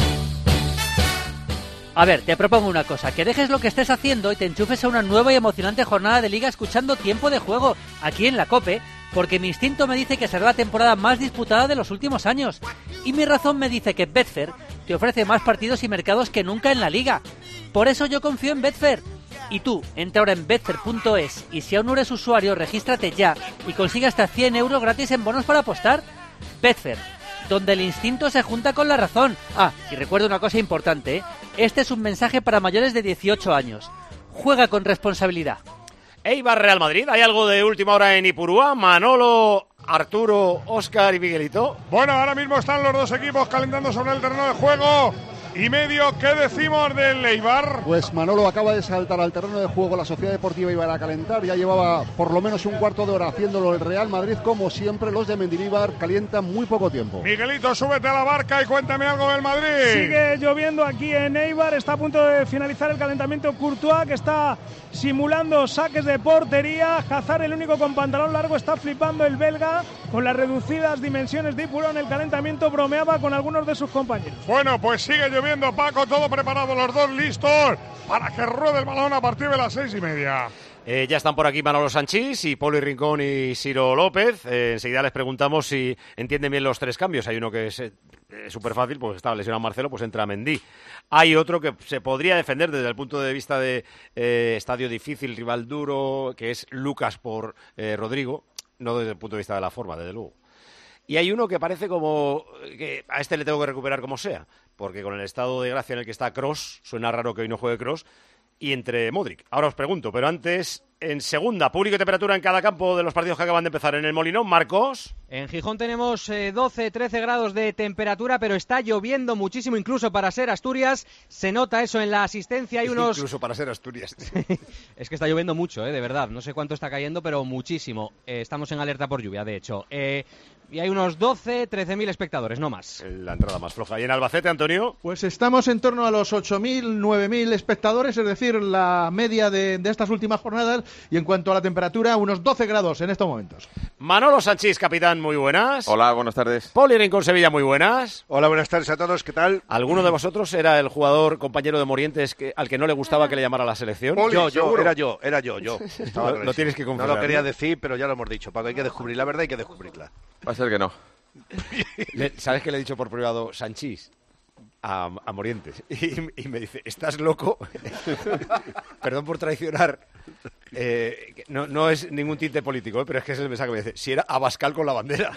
A ver, te propongo una cosa, que dejes lo que estés haciendo y te enchufes a una nueva y emocionante jornada de liga escuchando Tiempo de Juego, aquí en la COPE, porque mi instinto me dice que será la temporada más disputada de los últimos años. Y mi razón me dice que Betfair te ofrece más partidos y mercados que nunca en la liga. Por eso yo confío en Betfair. Y tú, entra ahora en betfair punto es y si aún no eres usuario, regístrate ya y consigue hasta cien euros gratis en bonos para apostar. Betfair, donde el instinto se junta con la razón. Ah, y recuerda una cosa importante, ¿eh? Este es un mensaje para mayores de dieciocho años. Juega con responsabilidad. Eibar Real Madrid, ¿hay algo de última hora en Ipurúa? Manolo, Arturo, Óscar y Miguelito. Bueno, ahora mismo están los dos equipos calentando sobre el terreno de juego y medio. ¿Qué decimos del Eibar? Pues Manolo acaba de saltar al terreno de juego la Sociedad Deportiva Eibar a calentar. Ya llevaba por lo menos un cuarto de hora haciéndolo el Real Madrid. Como siempre, los de Mendilibar calientan muy poco tiempo. Miguelito, súbete a la barca y cuéntame algo del Madrid. Sigue lloviendo aquí en Eibar. Está a punto de finalizar el calentamiento Courtois, que está simulando saques de portería. Hazard, el único con pantalón largo, está flipando el belga. Con las reducidas dimensiones de Ipurúa en el calentamiento, bromeaba con algunos de sus compañeros. Bueno, pues sigue lloviendo, Paco, todo preparado, los dos listos para que ruede el balón a partir de las seis y media. Eh, ya están por aquí Manolo Sanchís y Poli Rincón y Ciro López. Eh, enseguida les preguntamos si entienden bien los tres cambios. Hay uno que es súper fácil, pues estaba lesionado Marcelo, pues entra Mendy. Hay otro que se podría defender desde el punto de vista de eh, estadio difícil, rival duro, que es Lucas por eh, Rodrigo, no desde el punto de vista de la forma, desde luego. Y hay uno que parece como que a este le tengo que recuperar como sea, porque con el estado de gracia en el que está Kroos, suena raro que hoy no juegue Kroos, y entre Modric. Ahora os pregunto, pero antes, en segunda, público y temperatura en cada campo de los partidos que acaban de empezar en el Molinón. Marcos. En Gijón tenemos eh, doce, trece grados de temperatura, pero está lloviendo muchísimo, incluso para ser Asturias. Se nota eso en la asistencia. Hay unos... Incluso para ser Asturias. Es que está lloviendo mucho, eh, de verdad. No sé cuánto está cayendo, pero muchísimo. Eh, estamos en alerta por lluvia, de hecho. Eh, y hay unos doce, trece mil espectadores, no más. La entrada más floja. ¿Y en Albacete, Antonio? Pues estamos en torno a los ocho mil, nueve mil espectadores, es decir, la media de, de estas últimas jornadas. Y en cuanto a la temperatura, unos doce grados en estos momentos. Manolo Sanchís, capitán, muy buenas. Hola, buenas tardes. Poli Rincón Sevilla, muy buenas. Hola, buenas tardes a todos, ¿qué tal? ¿Alguno de vosotros era el jugador compañero de Morientes que, al que no le gustaba que le llamara a la selección? Poli, yo, yo, seguro. era yo, era yo, yo. Lo, lo tienes que confesar. No lo quería decir, pero ya lo hemos dicho, Paco, hay que descubrir la verdad, hay que descubrirla. Va a ser que no. Le, ¿Sabes qué le he dicho por privado Sanchís? A, a Morientes. Y, y me dice, ¿estás loco? Perdón por traicionar. Eh, no, no es ningún tinte político, ¿eh? Pero es que es el mensaje que me dice, si era Abascal con la bandera.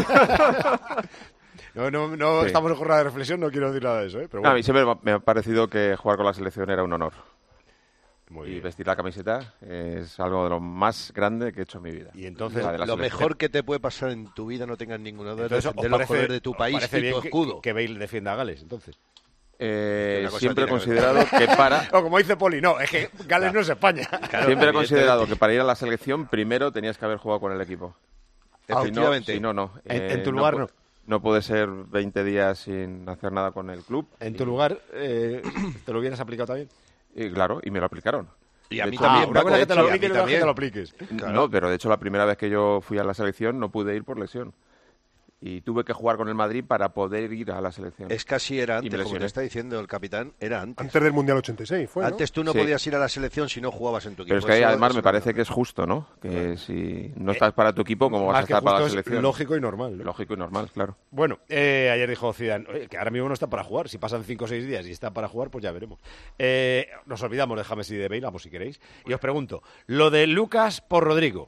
No, no, no sí. Estamos en jornada de reflexión, no quiero decir nada de eso, ¿eh? Pero bueno. A mí siempre me ha parecido que jugar con la selección era un honor. Muy y bien. Vestir la camiseta es algo de lo más grande que he hecho en mi vida. Y entonces lo selección. Mejor que te puede pasar en tu vida, no tengas ninguno de, entonces, de los poderes de tu país y tu escudo. Que, que Bale defienda a Gales, entonces. Eh, siempre he considerado que, que para... O como dice Poli, no, es que Gales no es España. Claro, siempre he considerado que para ir a la selección primero tenías que haber jugado con el equipo. Efectivamente. Si no, no. no. En, eh, en tu lugar no. No, no puede ser veinte días sin hacer nada con el club. En tu lugar, eh, ¿te lo hubieras aplicado también? Y, claro, y me lo aplicaron. Y a mí hecho, también. Ah, una cosa que te lo apliques y y otra que te lo apliques. Claro. No, pero de hecho la primera vez que yo fui a la selección no pude ir por lesión. y tuve que jugar con el Madrid para poder ir a la selección. Es casi era Y me antes, como lesioné. te está diciendo el capitán, era antes. Antes del Mundial ochenta y seis fue, ¿no? Antes tú no Sí. podías ir a la selección si no jugabas en tu equipo. Pero es que ahí Eso- además eso me es parece verdad. que es justo, ¿no? Que si no estás para tu equipo, ¿cómo vas Más a que estar para la justo es selección? lógico y normal, ¿no? Lógico y normal, claro. Bueno, eh, ayer dijo Zidane oye, que ahora mismo no está para jugar. Si pasan cinco o seis días y está para jugar, pues ya veremos. Eh, nos olvidamos de James y de Bale, vamos si queréis. Y os pregunto, lo de Lucas por Rodrigo.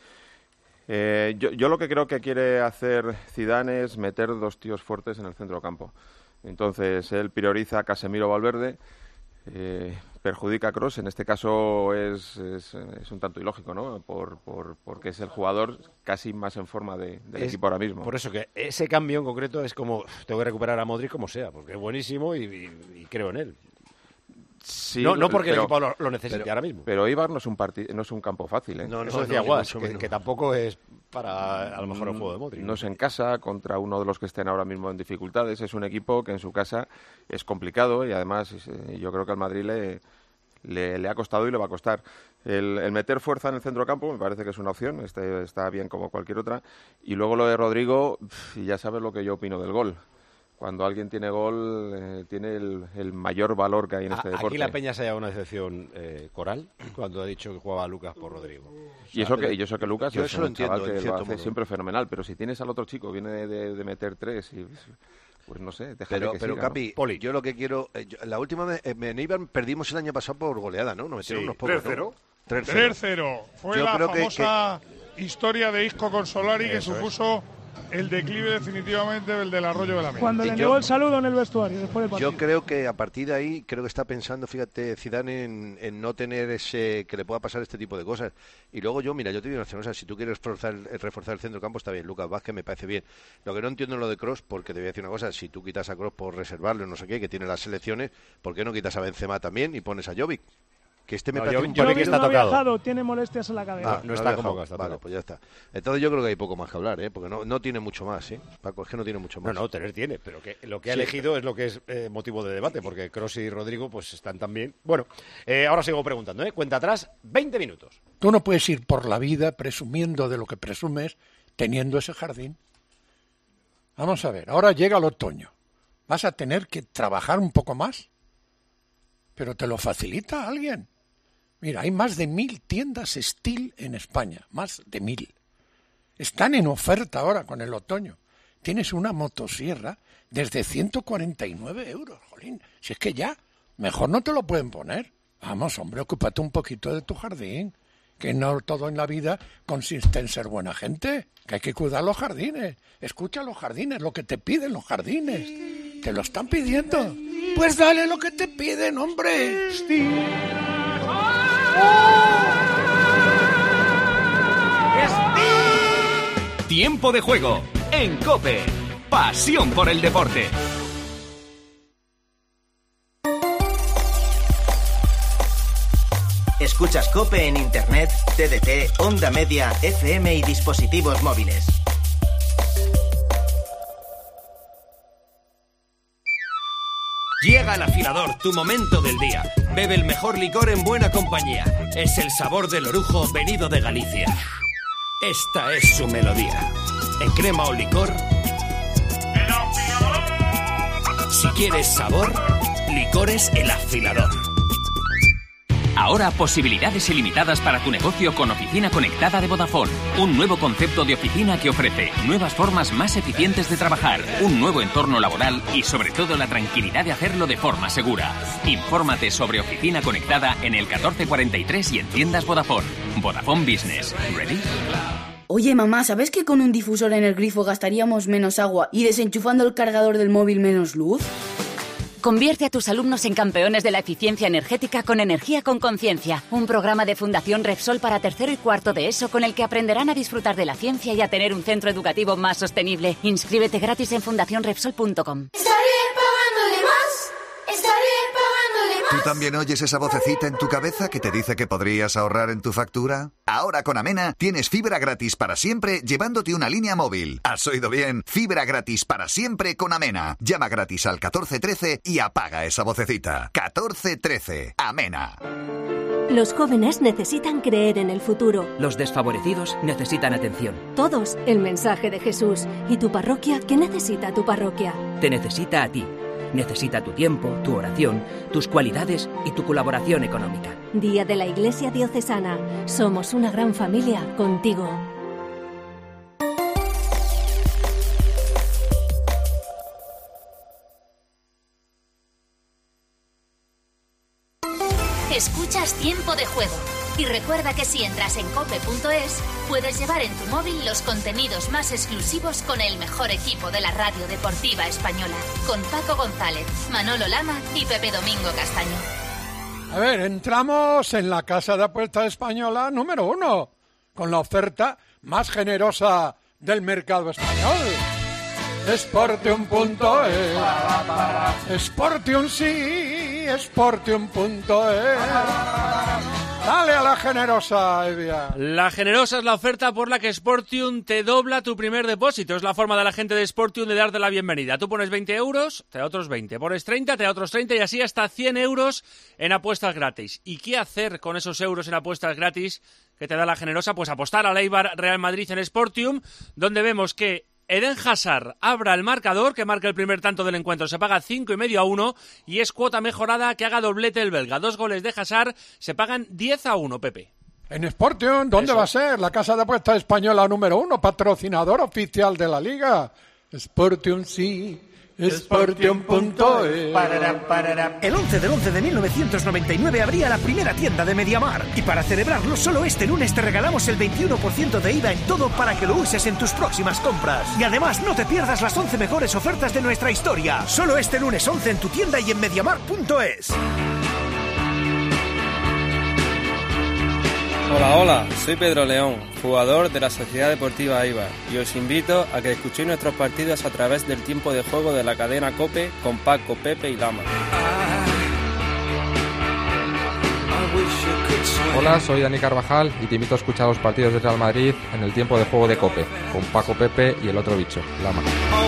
Eh, yo, yo lo que creo que quiere hacer Zidane es meter dos tíos fuertes en el centro campo. Entonces, él prioriza a Casemiro Valverde, eh, perjudica a Kroos. En este caso es, es, es un tanto ilógico, ¿no? Por, por, porque es el jugador casi más en forma de, del Es equipo ahora mismo. Por eso que ese cambio en concreto es como, uf, tengo que recuperar a Modric como sea, porque es buenísimo y, y- y creo en él. Sí, no, no porque pero- el equipo lo, lo necesite pero- ahora mismo. Pero Eibar no es un, parti- no es un campo fácil, ¿eh? No, no, Eso decía no, ni Guas, mucho que- menos. que tampoco es para, a lo mejor, el juego de Modric. No es en casa contra uno de los que estén ahora mismo en dificultades. Es un equipo que en su casa es complicado y además eh, yo creo que al Madrid le, le, le ha costado y le va a costar. El, el meter fuerza en el centro campo me parece que es una opción, este, está bien como cualquier otra. Y luego lo de Rodrigo, pf, ya sabes lo que yo opino del gol. Cuando alguien tiene gol, eh, tiene el, el mayor valor que hay en A- este deporte. Aquí la Peña se ha llevado una decepción eh, coral cuando ha dicho que jugaba a Lucas por Rodrigo. Y eso que, y eso que Lucas Yo es eso lo un chaval entiendo, que en lo cierto hace modo. siempre fenomenal, pero si tienes al otro chico, viene de, de- de meter tres, y, pues no sé, déjale Pero, que pero siga, ¿no? Capi, yo lo que quiero... eh, yo- la última vez, eh, en Eibar perdimos el año pasado por goleada, ¿no? Nos metieron Sí, unos pocos, tres cero. ¿no? tres cero. tres cero. Fue Yo la creo que- famosa historia de Isco con Solari que Eso es. supuso el declive definitivamente del del Arroyo de la Mena. Cuando Y le yo- negó el saludo en el vestuario después del partido. Yo creo que a partir de ahí, creo que está pensando, fíjate, Zidane en, en no tener ese, que le pueda pasar este tipo de cosas. Y luego yo, mira, yo te digo una cosa, si tú quieres reforzar, reforzar el centro campo, está bien, Lucas Vázquez me parece bien. Lo que no entiendo es lo de Kroos, porque te voy a decir una cosa, si tú quitas a Kroos por reservarlo, no sé qué, que tiene las selecciones, ¿por qué no quitas a Benzema también y pones a Jovic? Que este me No, parece Jovic- un Jovic poquito- está no ha tocado. viajado, tiene molestias en la cadera. Ah, no ha está viajado. convocado, está Vale, tocado. pues ya está. Entonces yo creo que hay poco más que hablar, ¿eh? Porque no, no tiene mucho más, ¿eh? Paco, es que no tiene mucho más. No, no, tener tiene, pero que lo que ha Sí. elegido es lo que es eh, motivo de debate, porque Kroos y Rodrigo pues están también. Bueno, eh, ahora sigo preguntando, ¿eh? Cuenta atrás, veinte minutos. Tú no puedes ir por la vida presumiendo de lo que presumes teniendo ese jardín. Vamos a ver, ahora llega el otoño. ¿Vas a tener que trabajar un poco más? Pero te lo facilita alguien. Mira, hay más de mil tiendas Steel en España, más de mil. Están en oferta ahora con el otoño. Tienes una motosierra desde ciento cuarenta y nueve euros, jolín. Si es que ya, mejor no te lo pueden poner. Vamos, hombre, ocúpate un poquito de tu jardín. Que no todo en la vida consiste en ser buena gente. Que hay que cuidar los jardines. Escucha los jardines, lo que te piden los jardines. Te lo están pidiendo. Pues dale lo que te piden, hombre. Tiempo de juego en COPE. Pasión por el deporte. Escuchas COPE en Internet, T D T, Onda Media, F M y dispositivos móviles. Llega al afilador, tu momento del día. Bebe el mejor licor en buena compañía. Es el sabor del orujo venido de Galicia. Esta es su melodía. En crema o licor. Si quieres sabor, licores El Afilador. Ahora posibilidades ilimitadas para tu negocio con Oficina Conectada de Vodafone. Un nuevo concepto de oficina que ofrece nuevas formas más eficientes de trabajar, un nuevo entorno laboral y sobre todo la tranquilidad de hacerlo de forma segura. Infórmate sobre Oficina Conectada en el catorce cuarenta y tres y en tiendas Vodafone. Vodafone Business. ¿Ready? Oye, mamá, ¿sabes que con un difusor en el grifo gastaríamos menos agua y desenchufando el cargador del móvil menos luz? Convierte a tus alumnos en campeones de la eficiencia energética con Energía con Conciencia, un programa de Fundación Repsol para tercero y cuarto de ESO con el que aprenderán a disfrutar de la ciencia y a tener un centro educativo más sostenible. Inscríbete gratis en fundación repsol punto com. Está bien pagándole más. Está bien pagándole más. ¿Tú también oyes esa vocecita en tu cabeza que te dice que podrías ahorrar en tu factura? Ahora con Amena tienes fibra gratis para siempre llevándote una línea móvil. ¿Has oído bien? Fibra gratis para siempre con Amena. Llama gratis al catorce trece y apaga esa vocecita. catorce trece. Amena. Los jóvenes necesitan creer en el futuro. Los desfavorecidos necesitan atención. Todos el mensaje de Jesús. ¿Y tu parroquia? ¿Qué necesita tu parroquia? Te necesita a ti. Necesita tu tiempo, tu oración, tus cualidades y tu colaboración económica. Día de la Iglesia Diocesana. Somos una gran familia contigo. Escuchas Tiempo de Juego. Y recuerda que si entras en cope punto es, puedes llevar en tu móvil los contenidos más exclusivos con el mejor equipo de la radio deportiva española. Con Paco González, Manolo Lama y Pepe Domingo Castaño. A ver, entramos en la casa de apuesta española número uno, con la oferta más generosa del mercado español. Sportium punto es. Sportium sí, Sportium punto es. Dale a la generosa, Evia. La generosa es la oferta por la que Sportium te dobla tu primer depósito. Es la forma de la gente de Sportium de darte la bienvenida. Tú pones veinte euros, te da otros veinte. Pones treinta, te da otros treinta y así hasta cien euros en apuestas gratis. ¿Y qué hacer con esos euros en apuestas gratis que te da la generosa? Pues apostar al Eibar Real Madrid en Sportium, donde vemos que Eden Hazard abra el marcador, que marca el primer tanto del encuentro, se paga cinco y medio a uno y es cuota mejorada que haga doblete el belga. Dos goles de Hazard se pagan diez a uno, Pepe. En Sportium, ¿dónde Eso. va a ser? La casa de apuesta española número uno, patrocinador oficial de la Liga. Sportium sí. Sportium punto es. El once del once de mil novecientos noventa y nueve abría la primera tienda de Mediamar. Y para celebrarlo, solo este lunes te regalamos el veintiuno por ciento de I V A en todo para que lo uses en tus próximas compras. Y además, no te pierdas las once mejores ofertas de nuestra historia. Solo este lunes once en tu tienda y en mediamar punto es. Hola, hola, soy Pedro León, jugador de la Sociedad Deportiva Eibar, y os invito a que escuchéis nuestros partidos a través del tiempo de juego de la cadena COPE con Paco, Pepe y Lama. Hola, soy Dani Carvajal y te invito a escuchar los partidos de Real Madrid en el tiempo de juego de COPE con Paco, Pepe y el otro bicho, Lama.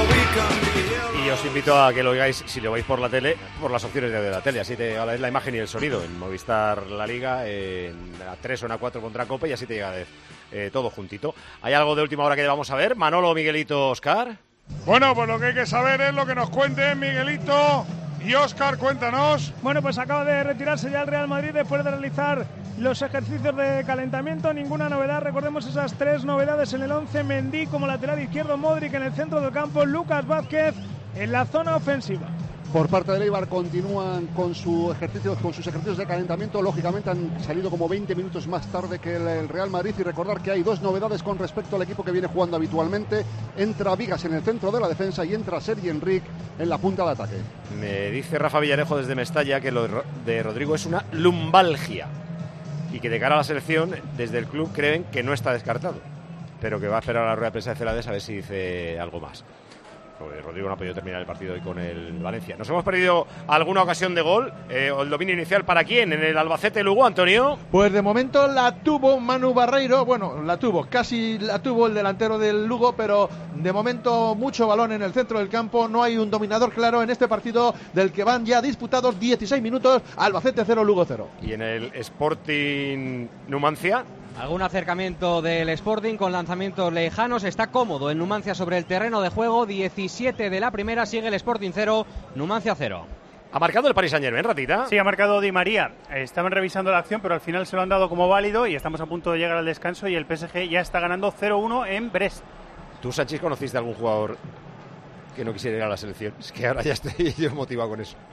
Y os invito a que lo oigáis, si lo veis por la tele, por las opciones de la tele. Así te ahora es la imagen y el sonido. En Movistar La Liga, en A tres o en A cuatro contra COPE, y así te llega de, eh, todo juntito. ¿Hay algo de última hora que debamos saber? Manolo, Miguelito, Oscar. Bueno, pues lo que hay que saber es lo que nos cuenten Miguelito y Oscar. Cuéntanos. Bueno, pues acaba de retirarse ya el Real Madrid después de realizar los ejercicios de calentamiento. Ninguna novedad, recordemos esas tres novedades en el once: Mendy como lateral izquierdo, Modric en el centro del campo, Lucas Vázquez en la zona ofensiva. Por parte del Eibar continúan con, su ejercicio, con sus ejercicios de calentamiento. Lógicamente han salido como veinte minutos más tarde que el, el Real Madrid. Y recordar que hay dos novedades con respecto al equipo que viene jugando habitualmente. Entra Vigas en el centro de la defensa y entra Sergi Enric en la punta de ataque. Me dice Rafa Villarejo desde Mestalla que lo de Rodrigo es una lumbalgia y que de cara a la selección desde el club creen que no está descartado, pero que va a esperar a la rueda de prensa de Celades a ver si dice algo más. Rodrigo no ha podido terminar el partido hoy con el Valencia. Nos hemos perdido alguna ocasión de gol. Eh, el dominio inicial ¿para quién? En el Albacete Lugo, Antonio. Pues de momento la tuvo Manu Barreiro. Bueno, la tuvo, casi la tuvo el delantero del Lugo, pero de momento mucho balón en el centro del campo. No hay un dominador claro en este partido del que van ya disputados dieciséis minutos. Albacete cero, Lugo cero. Y en el Sporting Numancia. Algún acercamiento del Sporting con lanzamientos lejanos. Está cómodo en Numancia sobre el terreno de juego. diecisiete de la primera, sigue el Sporting cero, Numancia cero. ¿Ha marcado el Paris Saint-Germain, Ratita? Sí, ha marcado Di María. Estaban revisando la acción, pero al final se lo han dado como válido y estamos a punto de llegar al descanso y el P S G ya está ganando cero uno en Brest. ¿Tú, Sánchez, conociste a algún jugador que no quisiera ir a la selección? Es que ahora ya estoy yo motivado con eso.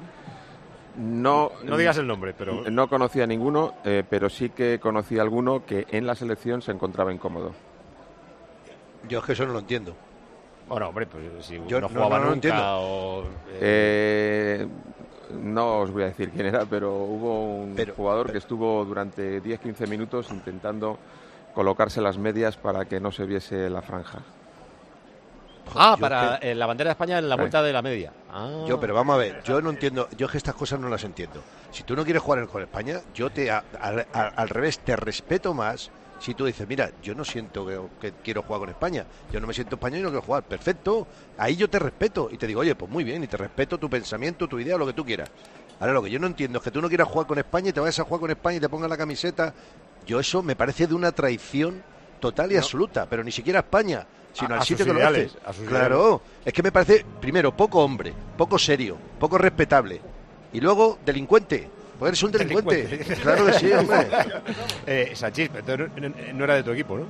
No, no digas el nombre, pero... No conocía a ninguno, eh, pero sí que conocí a alguno que en la selección se encontraba incómodo. Yo es que eso no lo entiendo. Bueno, hombre, pues si Yo no jugaba no, no, no nunca o... Eh... Eh, no os voy a decir quién era, pero hubo un pero, jugador pero... que estuvo durante diez a quince minutos intentando colocarse las medias para que no se viese la franja. Ah, yo para que... eh, la bandera de España en la vuelta de la media. Ah. Yo, pero vamos a ver, yo no entiendo, yo es que estas cosas no las entiendo. Si tú no quieres jugar con España, yo te a, a, a, al revés te respeto más si tú dices, mira, yo no siento que, que quiero jugar con España, yo no me siento español y no quiero jugar, perfecto, ahí yo te respeto y te digo, oye, pues muy bien, y te respeto tu pensamiento, tu idea, lo que tú quieras. Ahora, lo que yo no entiendo es que tú no quieras jugar con España y te vayas a jugar con España y te pongas la camiseta. Yo eso me parece de una traición total y no. absoluta, pero ni siquiera a España, sino a, al a sitio que lo ideales, hace. Claro, ideales. Es que me parece, primero, poco hombre, poco serio, poco respetable, y luego delincuente. Pues eres un delincuente. delincuente. Claro que sí, hombre. eh, Sanchís, pero no era de tu equipo, ¿no?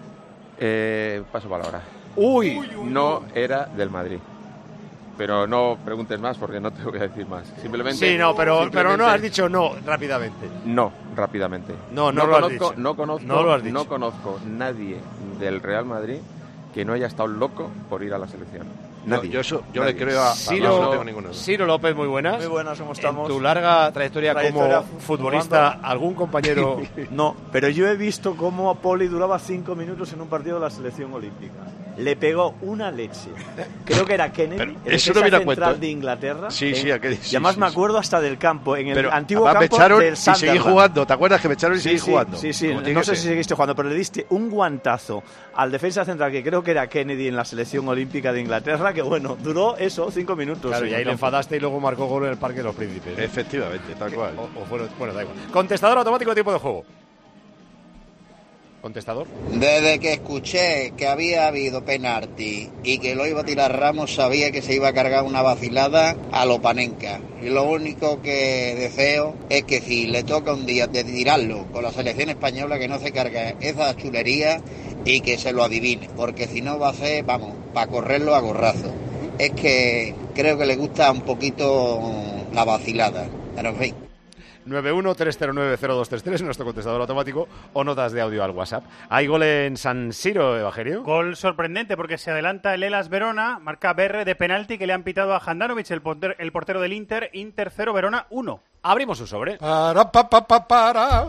Eh, paso palabra. Uy, no era del Madrid. Pero no preguntes más porque no te voy a decir más. Simplemente. Sí, no, pero, pero no has dicho no rápidamente. No, rápidamente. No, no, no lo conozco, has dicho. No conozco, no lo has dicho. No conozco nadie del Real Madrid que no haya estado loco por ir a la selección. Nadie. No, yo eso, yo nadie. le creo a Ciro, no tengo ninguno. Ciro López, muy buenas. Muy buenas, ¿cómo estamos? En tu larga trayectoria, trayectoria como futbolista, jugando. ¿Algún compañero? No, pero yo he visto cómo Poli duraba cinco minutos en un partido de la selección olímpica. Le pegó una leche. Creo que era Kennedy, el eso no viene a cuento, ¿eh? de Inglaterra. Sí, sí, aquel, sí, y además sí, me sí. acuerdo hasta del campo, en el pero antiguo campo me echaron del y seguí jugando. ¿Te acuerdas que me echaron y sí, seguí sí, jugando? Sí, sí, no sé si seguiste jugando, pero le diste un guantazo al defensa central, que creo que era Kennedy en la selección olímpica de Inglaterra, que bueno, duró eso, cinco minutos. Claro, y ahí le enfadaste y luego marcó gol en el Parque de los Príncipes. ¿eh? Efectivamente, tal cual. O, o bueno, bueno, da igual. Contestador automático de tiempo de juego. ¿Contestador? Desde que escuché que había habido penalti y que lo iba a tirar Ramos, sabía que se iba a cargar una vacilada a lo Panenka. Y lo único que deseo es que si le toca un día de tirarlo con la selección española, que no se cargue esa chulería y que se lo adivine, porque si no va a ser, vamos, para correrlo a gorrazo. Es que creo que le gusta un poquito la vacilada, pero en fin. nueve uno tres cero nueve cero dos tres tres, nuestro contestador automático, o notas de audio al WhatsApp. ¿Hay gol en San Siro, Evangelio? Gol sorprendente porque se adelanta el Hellas Verona, marca B R de penalti que le han pitado a Handanovic, el portero, el portero del Inter. Inter cero, Verona uno. Abrimos un sobre. Para, pa, pa, pa, para.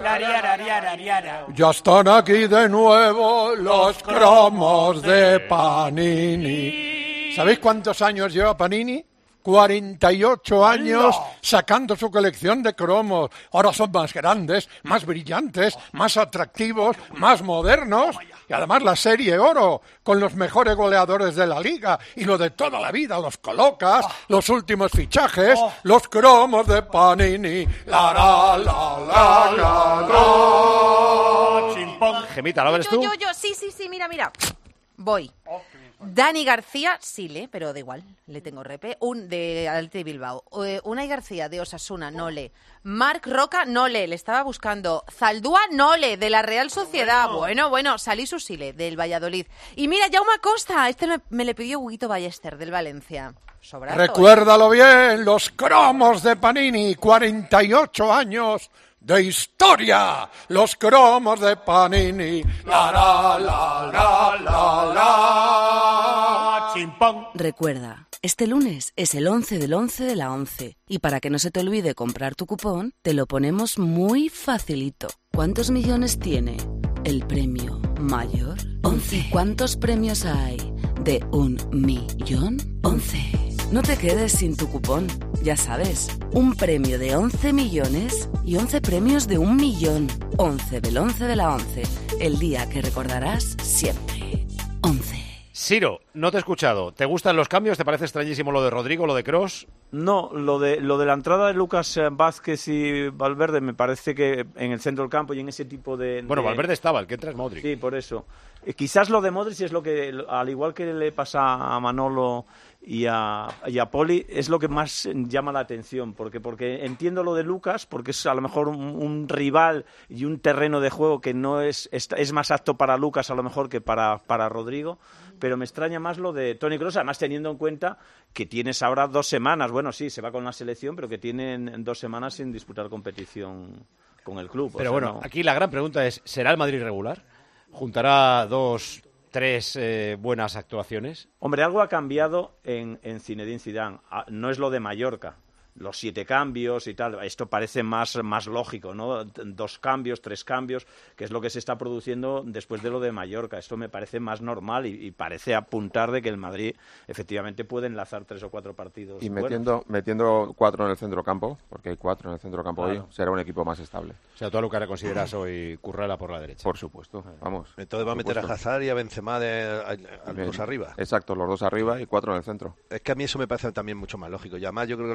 Ya están aquí de nuevo los cromos de Panini. ¿Sabéis cuántos años lleva Panini? cuarenta y ocho años sacando su colección de cromos. Ahora son más grandes, más brillantes, más atractivos, más modernos. Y además la serie oro, con los mejores goleadores de la liga. Y lo de toda la vida, los colocas, los últimos fichajes, los cromos de Panini. La, la, la, la, la, la. Gemita, ¿lo ves tú? Yo, yo, yo, sí, sí, sí, mira, mira. Voy. Dani García, sí lee, pero da igual, le tengo repe. Un de Athletic Bilbao. Uh, Unai García de Osasuna, no lee. Marc Roca, no lee, le estaba buscando. Zaldúa, no lee, de la Real Sociedad. Bueno, bueno, bueno Salí Susile, del Valladolid. Y mira, Jaume Costa, este me, me le pidió Huguito Ballester, del Valencia. Sobrazo, Recuérdalo ¿eh? bien, los cromos de Panini, cuarenta y ocho años de historia, los cromos de Panini. La, la, la, la, la, la. Chimpón. Recuerda, este lunes es el once del once de la once. Y para que no se te olvide comprar tu cupón, te lo ponemos muy facilito. ¿Cuántos millones tiene el premio mayor? once. ¿Cuántos premios hay de un millón? once. No te quedes sin tu cupón. Ya sabes, un premio de once millones y once premios de un millón. once del once de la once. El día que recordarás siempre. once. Siro, no te he escuchado. ¿Te gustan los cambios? ¿Te parece extrañísimo lo de Rodrigo, lo de Kroos? No, lo de lo de la entrada de Lucas Vázquez y Valverde me parece que en el centro del campo y en ese tipo de... Bueno, de... Valverde estaba, el que entra es Modric. Sí, por eso. Eh, quizás lo de Modric es lo que, al igual que le pasa a Manolo y a, y a Poli, es lo que más llama la atención, porque porque entiendo lo de Lucas, porque es a lo mejor un, un rival y un terreno de juego que no es, es, es más apto para Lucas a lo mejor que para, para Rodrigo, pero me extraña más lo de Toni Kroos, además teniendo en cuenta que tienes ahora dos semanas, bueno, sí, se va con la selección, pero que tienen dos semanas sin disputar competición con el club. Pero o sea, bueno, no... aquí la gran pregunta es, ¿será el Madrid regular? ¿Juntará dos, tres eh, buenas actuaciones? Hombre, algo ha cambiado en, en Zinedine Zidane, no es lo de Mallorca. Los siete cambios y tal, esto parece más, más lógico, ¿no? Dos cambios, tres cambios, que es lo que se está produciendo después de lo de Mallorca. Esto me parece más normal y, y parece apuntar de que el Madrid efectivamente puede enlazar tres o cuatro partidos. Y buenos. metiendo, metiendo cuatro en el centro campo, porque hay cuatro en el centro campo Claro. hoy, será un equipo más estable. O sea, tú a Lucas le consideras hoy Currala por la derecha. Por supuesto, vamos. Entonces va a meter a Hazard y a Benzema de, a, a los dos arriba. Exacto, los dos arriba y cuatro en el centro. Es que a mí eso me parece también mucho más lógico. Y además yo creo que le va a dar más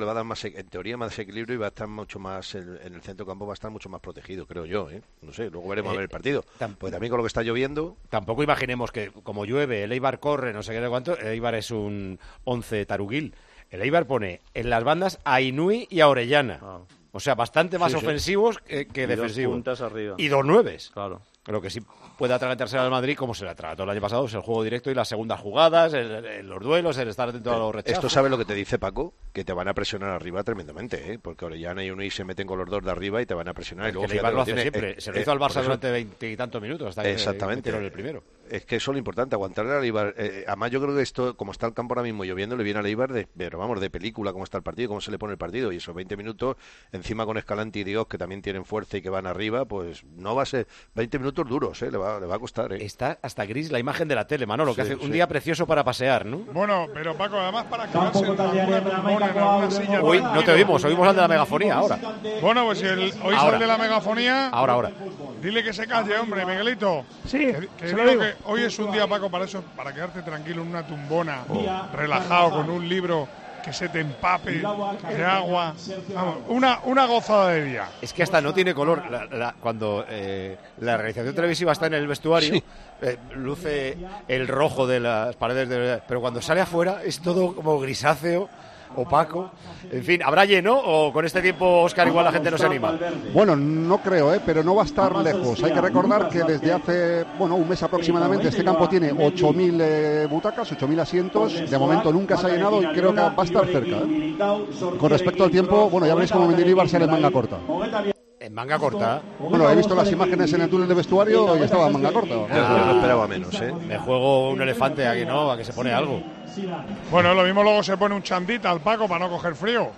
en teoría más equilibrio y va a estar mucho más en, en el centro campo, va a estar mucho más protegido, creo yo, ¿eh? No sé, luego veremos Eh, a ver el partido. tam- Pues también con lo que está lloviendo. Tampoco imaginemos que como llueve, el Eibar corre, no sé qué de cuánto, el Eibar es un once taruguil. El Eibar pone en las bandas a Inui y a Orellana. O sea, bastante más Sí, sí. ofensivos que, que Y dos defensivos. puntas arriba. Y dos nueves. Claro. Lo que sí puede atragantarse al Madrid, como se le atragantó el año pasado, es el juego directo y las segundas jugadas, el- el- los duelos, el estar atento a los rechazos. Esto sabe lo que te dice Paco, que te van a presionar arriba tremendamente, ¿eh? Porque Orellana y Unai se meten con los dos de arriba y te van a presionar. Y luego, Que el Eibar fíjate, lo hace tiene- siempre. eh, Se lo eh, hizo al por Barça eso- durante veintitantos minutos hasta que Exactamente. metieron el primero. Es que eso es lo importante, aguantarle al Eibar. Eh, además, yo creo que esto, como está el campo ahora mismo lloviendo, le viene al Eibar de, pero vamos, de película, cómo está el partido, cómo se le pone el partido. Y esos veinte minutos, encima con Escalante y Dios, que también tienen fuerza y que van arriba, pues no va a ser veinte minutos duros, ¿eh? Le va, le va a costar, ¿eh? Está hasta gris la imagen de la tele, Manolo, que Sí, hace un sí. día precioso para pasear, ¿no? Bueno, pero Paco, además para quedarse en alguna tumbona, en alguna silla. Uy, no te tranquilo. oímos, oímos al de la megafonía ahora. Bueno, pues si el, oís Ahora. al de la megafonía, Ahora, ahora. dile que se calle, hombre, Miguelito. Sí, que, que se lo digo digo. que hoy es un día, Paco, para eso, para quedarte tranquilo en una tumbona, relajado, con un libro que se te empape de agua. Vamos, una, una gozada de día. Es que hasta no tiene color. La- la- cuando eh, la realización televisiva está en el vestuario, eh, luce el rojo de las paredes, de, pero cuando sale afuera es todo como grisáceo, opaco. En fin, ¿habrá lleno o con este tiempo, Óscar, igual la gente no se anima? Bueno, no creo, ¿eh? Pero no va a estar lejos. Hay que recordar que desde hace bueno un mes aproximadamente este campo tiene ocho mil eh, butacas, ocho mil asientos. De momento nunca se ha llenado y creo que va a estar cerca, ¿eh? Con respecto al tiempo, bueno, ya veréis cómo Mendilibar sale en manga corta. En manga corta. Bueno, he visto las imágenes en el túnel de vestuario y estaba en manga corta. Yo, yo no esperaba menos, ¿eh? Me juego un elefante aquí, ¿no? A que se pone algo. Bueno, lo mismo luego se pone un chandita al Paco para no coger frío.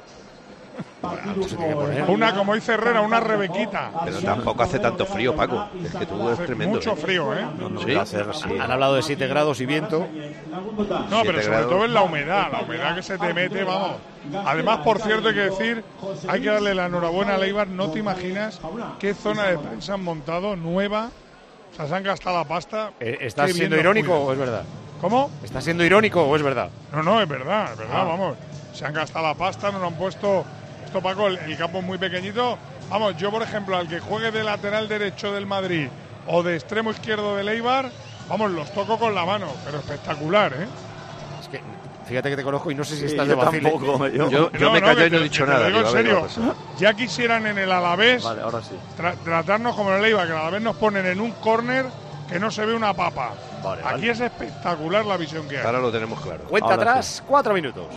Una, como dice Herrera, una rebequita. Pero tampoco hace tanto frío, Paco. Es que tú es Hace tremendo. mucho ¿eh? frío, ¿eh? ¿Sí? Han hablado de siete grados y viento. No, pero Siete sobre grados. todo es la humedad, la humedad que se te mete, vamos. Además, por cierto, hay que decir, hay que darle la enhorabuena a Leibar. No te imaginas qué zona de prensa han montado, nueva. O sea, se han gastado la pasta. Eh, ¿Estás Qué bien siendo nos irónico cuidan. o es verdad? ¿Cómo? ¿Estás siendo irónico o es verdad? No, no, es verdad, es verdad, Ah. vamos. Se han gastado la pasta, nos han puesto. Esto, Paco, el, el campo es muy pequeñito. Vamos, yo, por ejemplo, al que juegue de lateral derecho del Madrid o de extremo izquierdo del Eibar, vamos, los toco con la mano, pero espectacular, ¿eh? Es que fíjate que te conozco y no sé si Sí, estás yo de vacile. tampoco, yo- yo- yo me callo que y no he te- dicho que te nada, digo en digo, a ver, serio, ¿qué va a pasar? ya quisieran en el Alavés Vale, ahora sí. tra- tratarnos como en el Eibar, que el Alavés nos ponen en un córner que no se ve una papa. Vale, Aquí vale. es espectacular la visión que hay. Ahora lo tenemos claro. Cuenta Ahora atrás, cuatro minutos.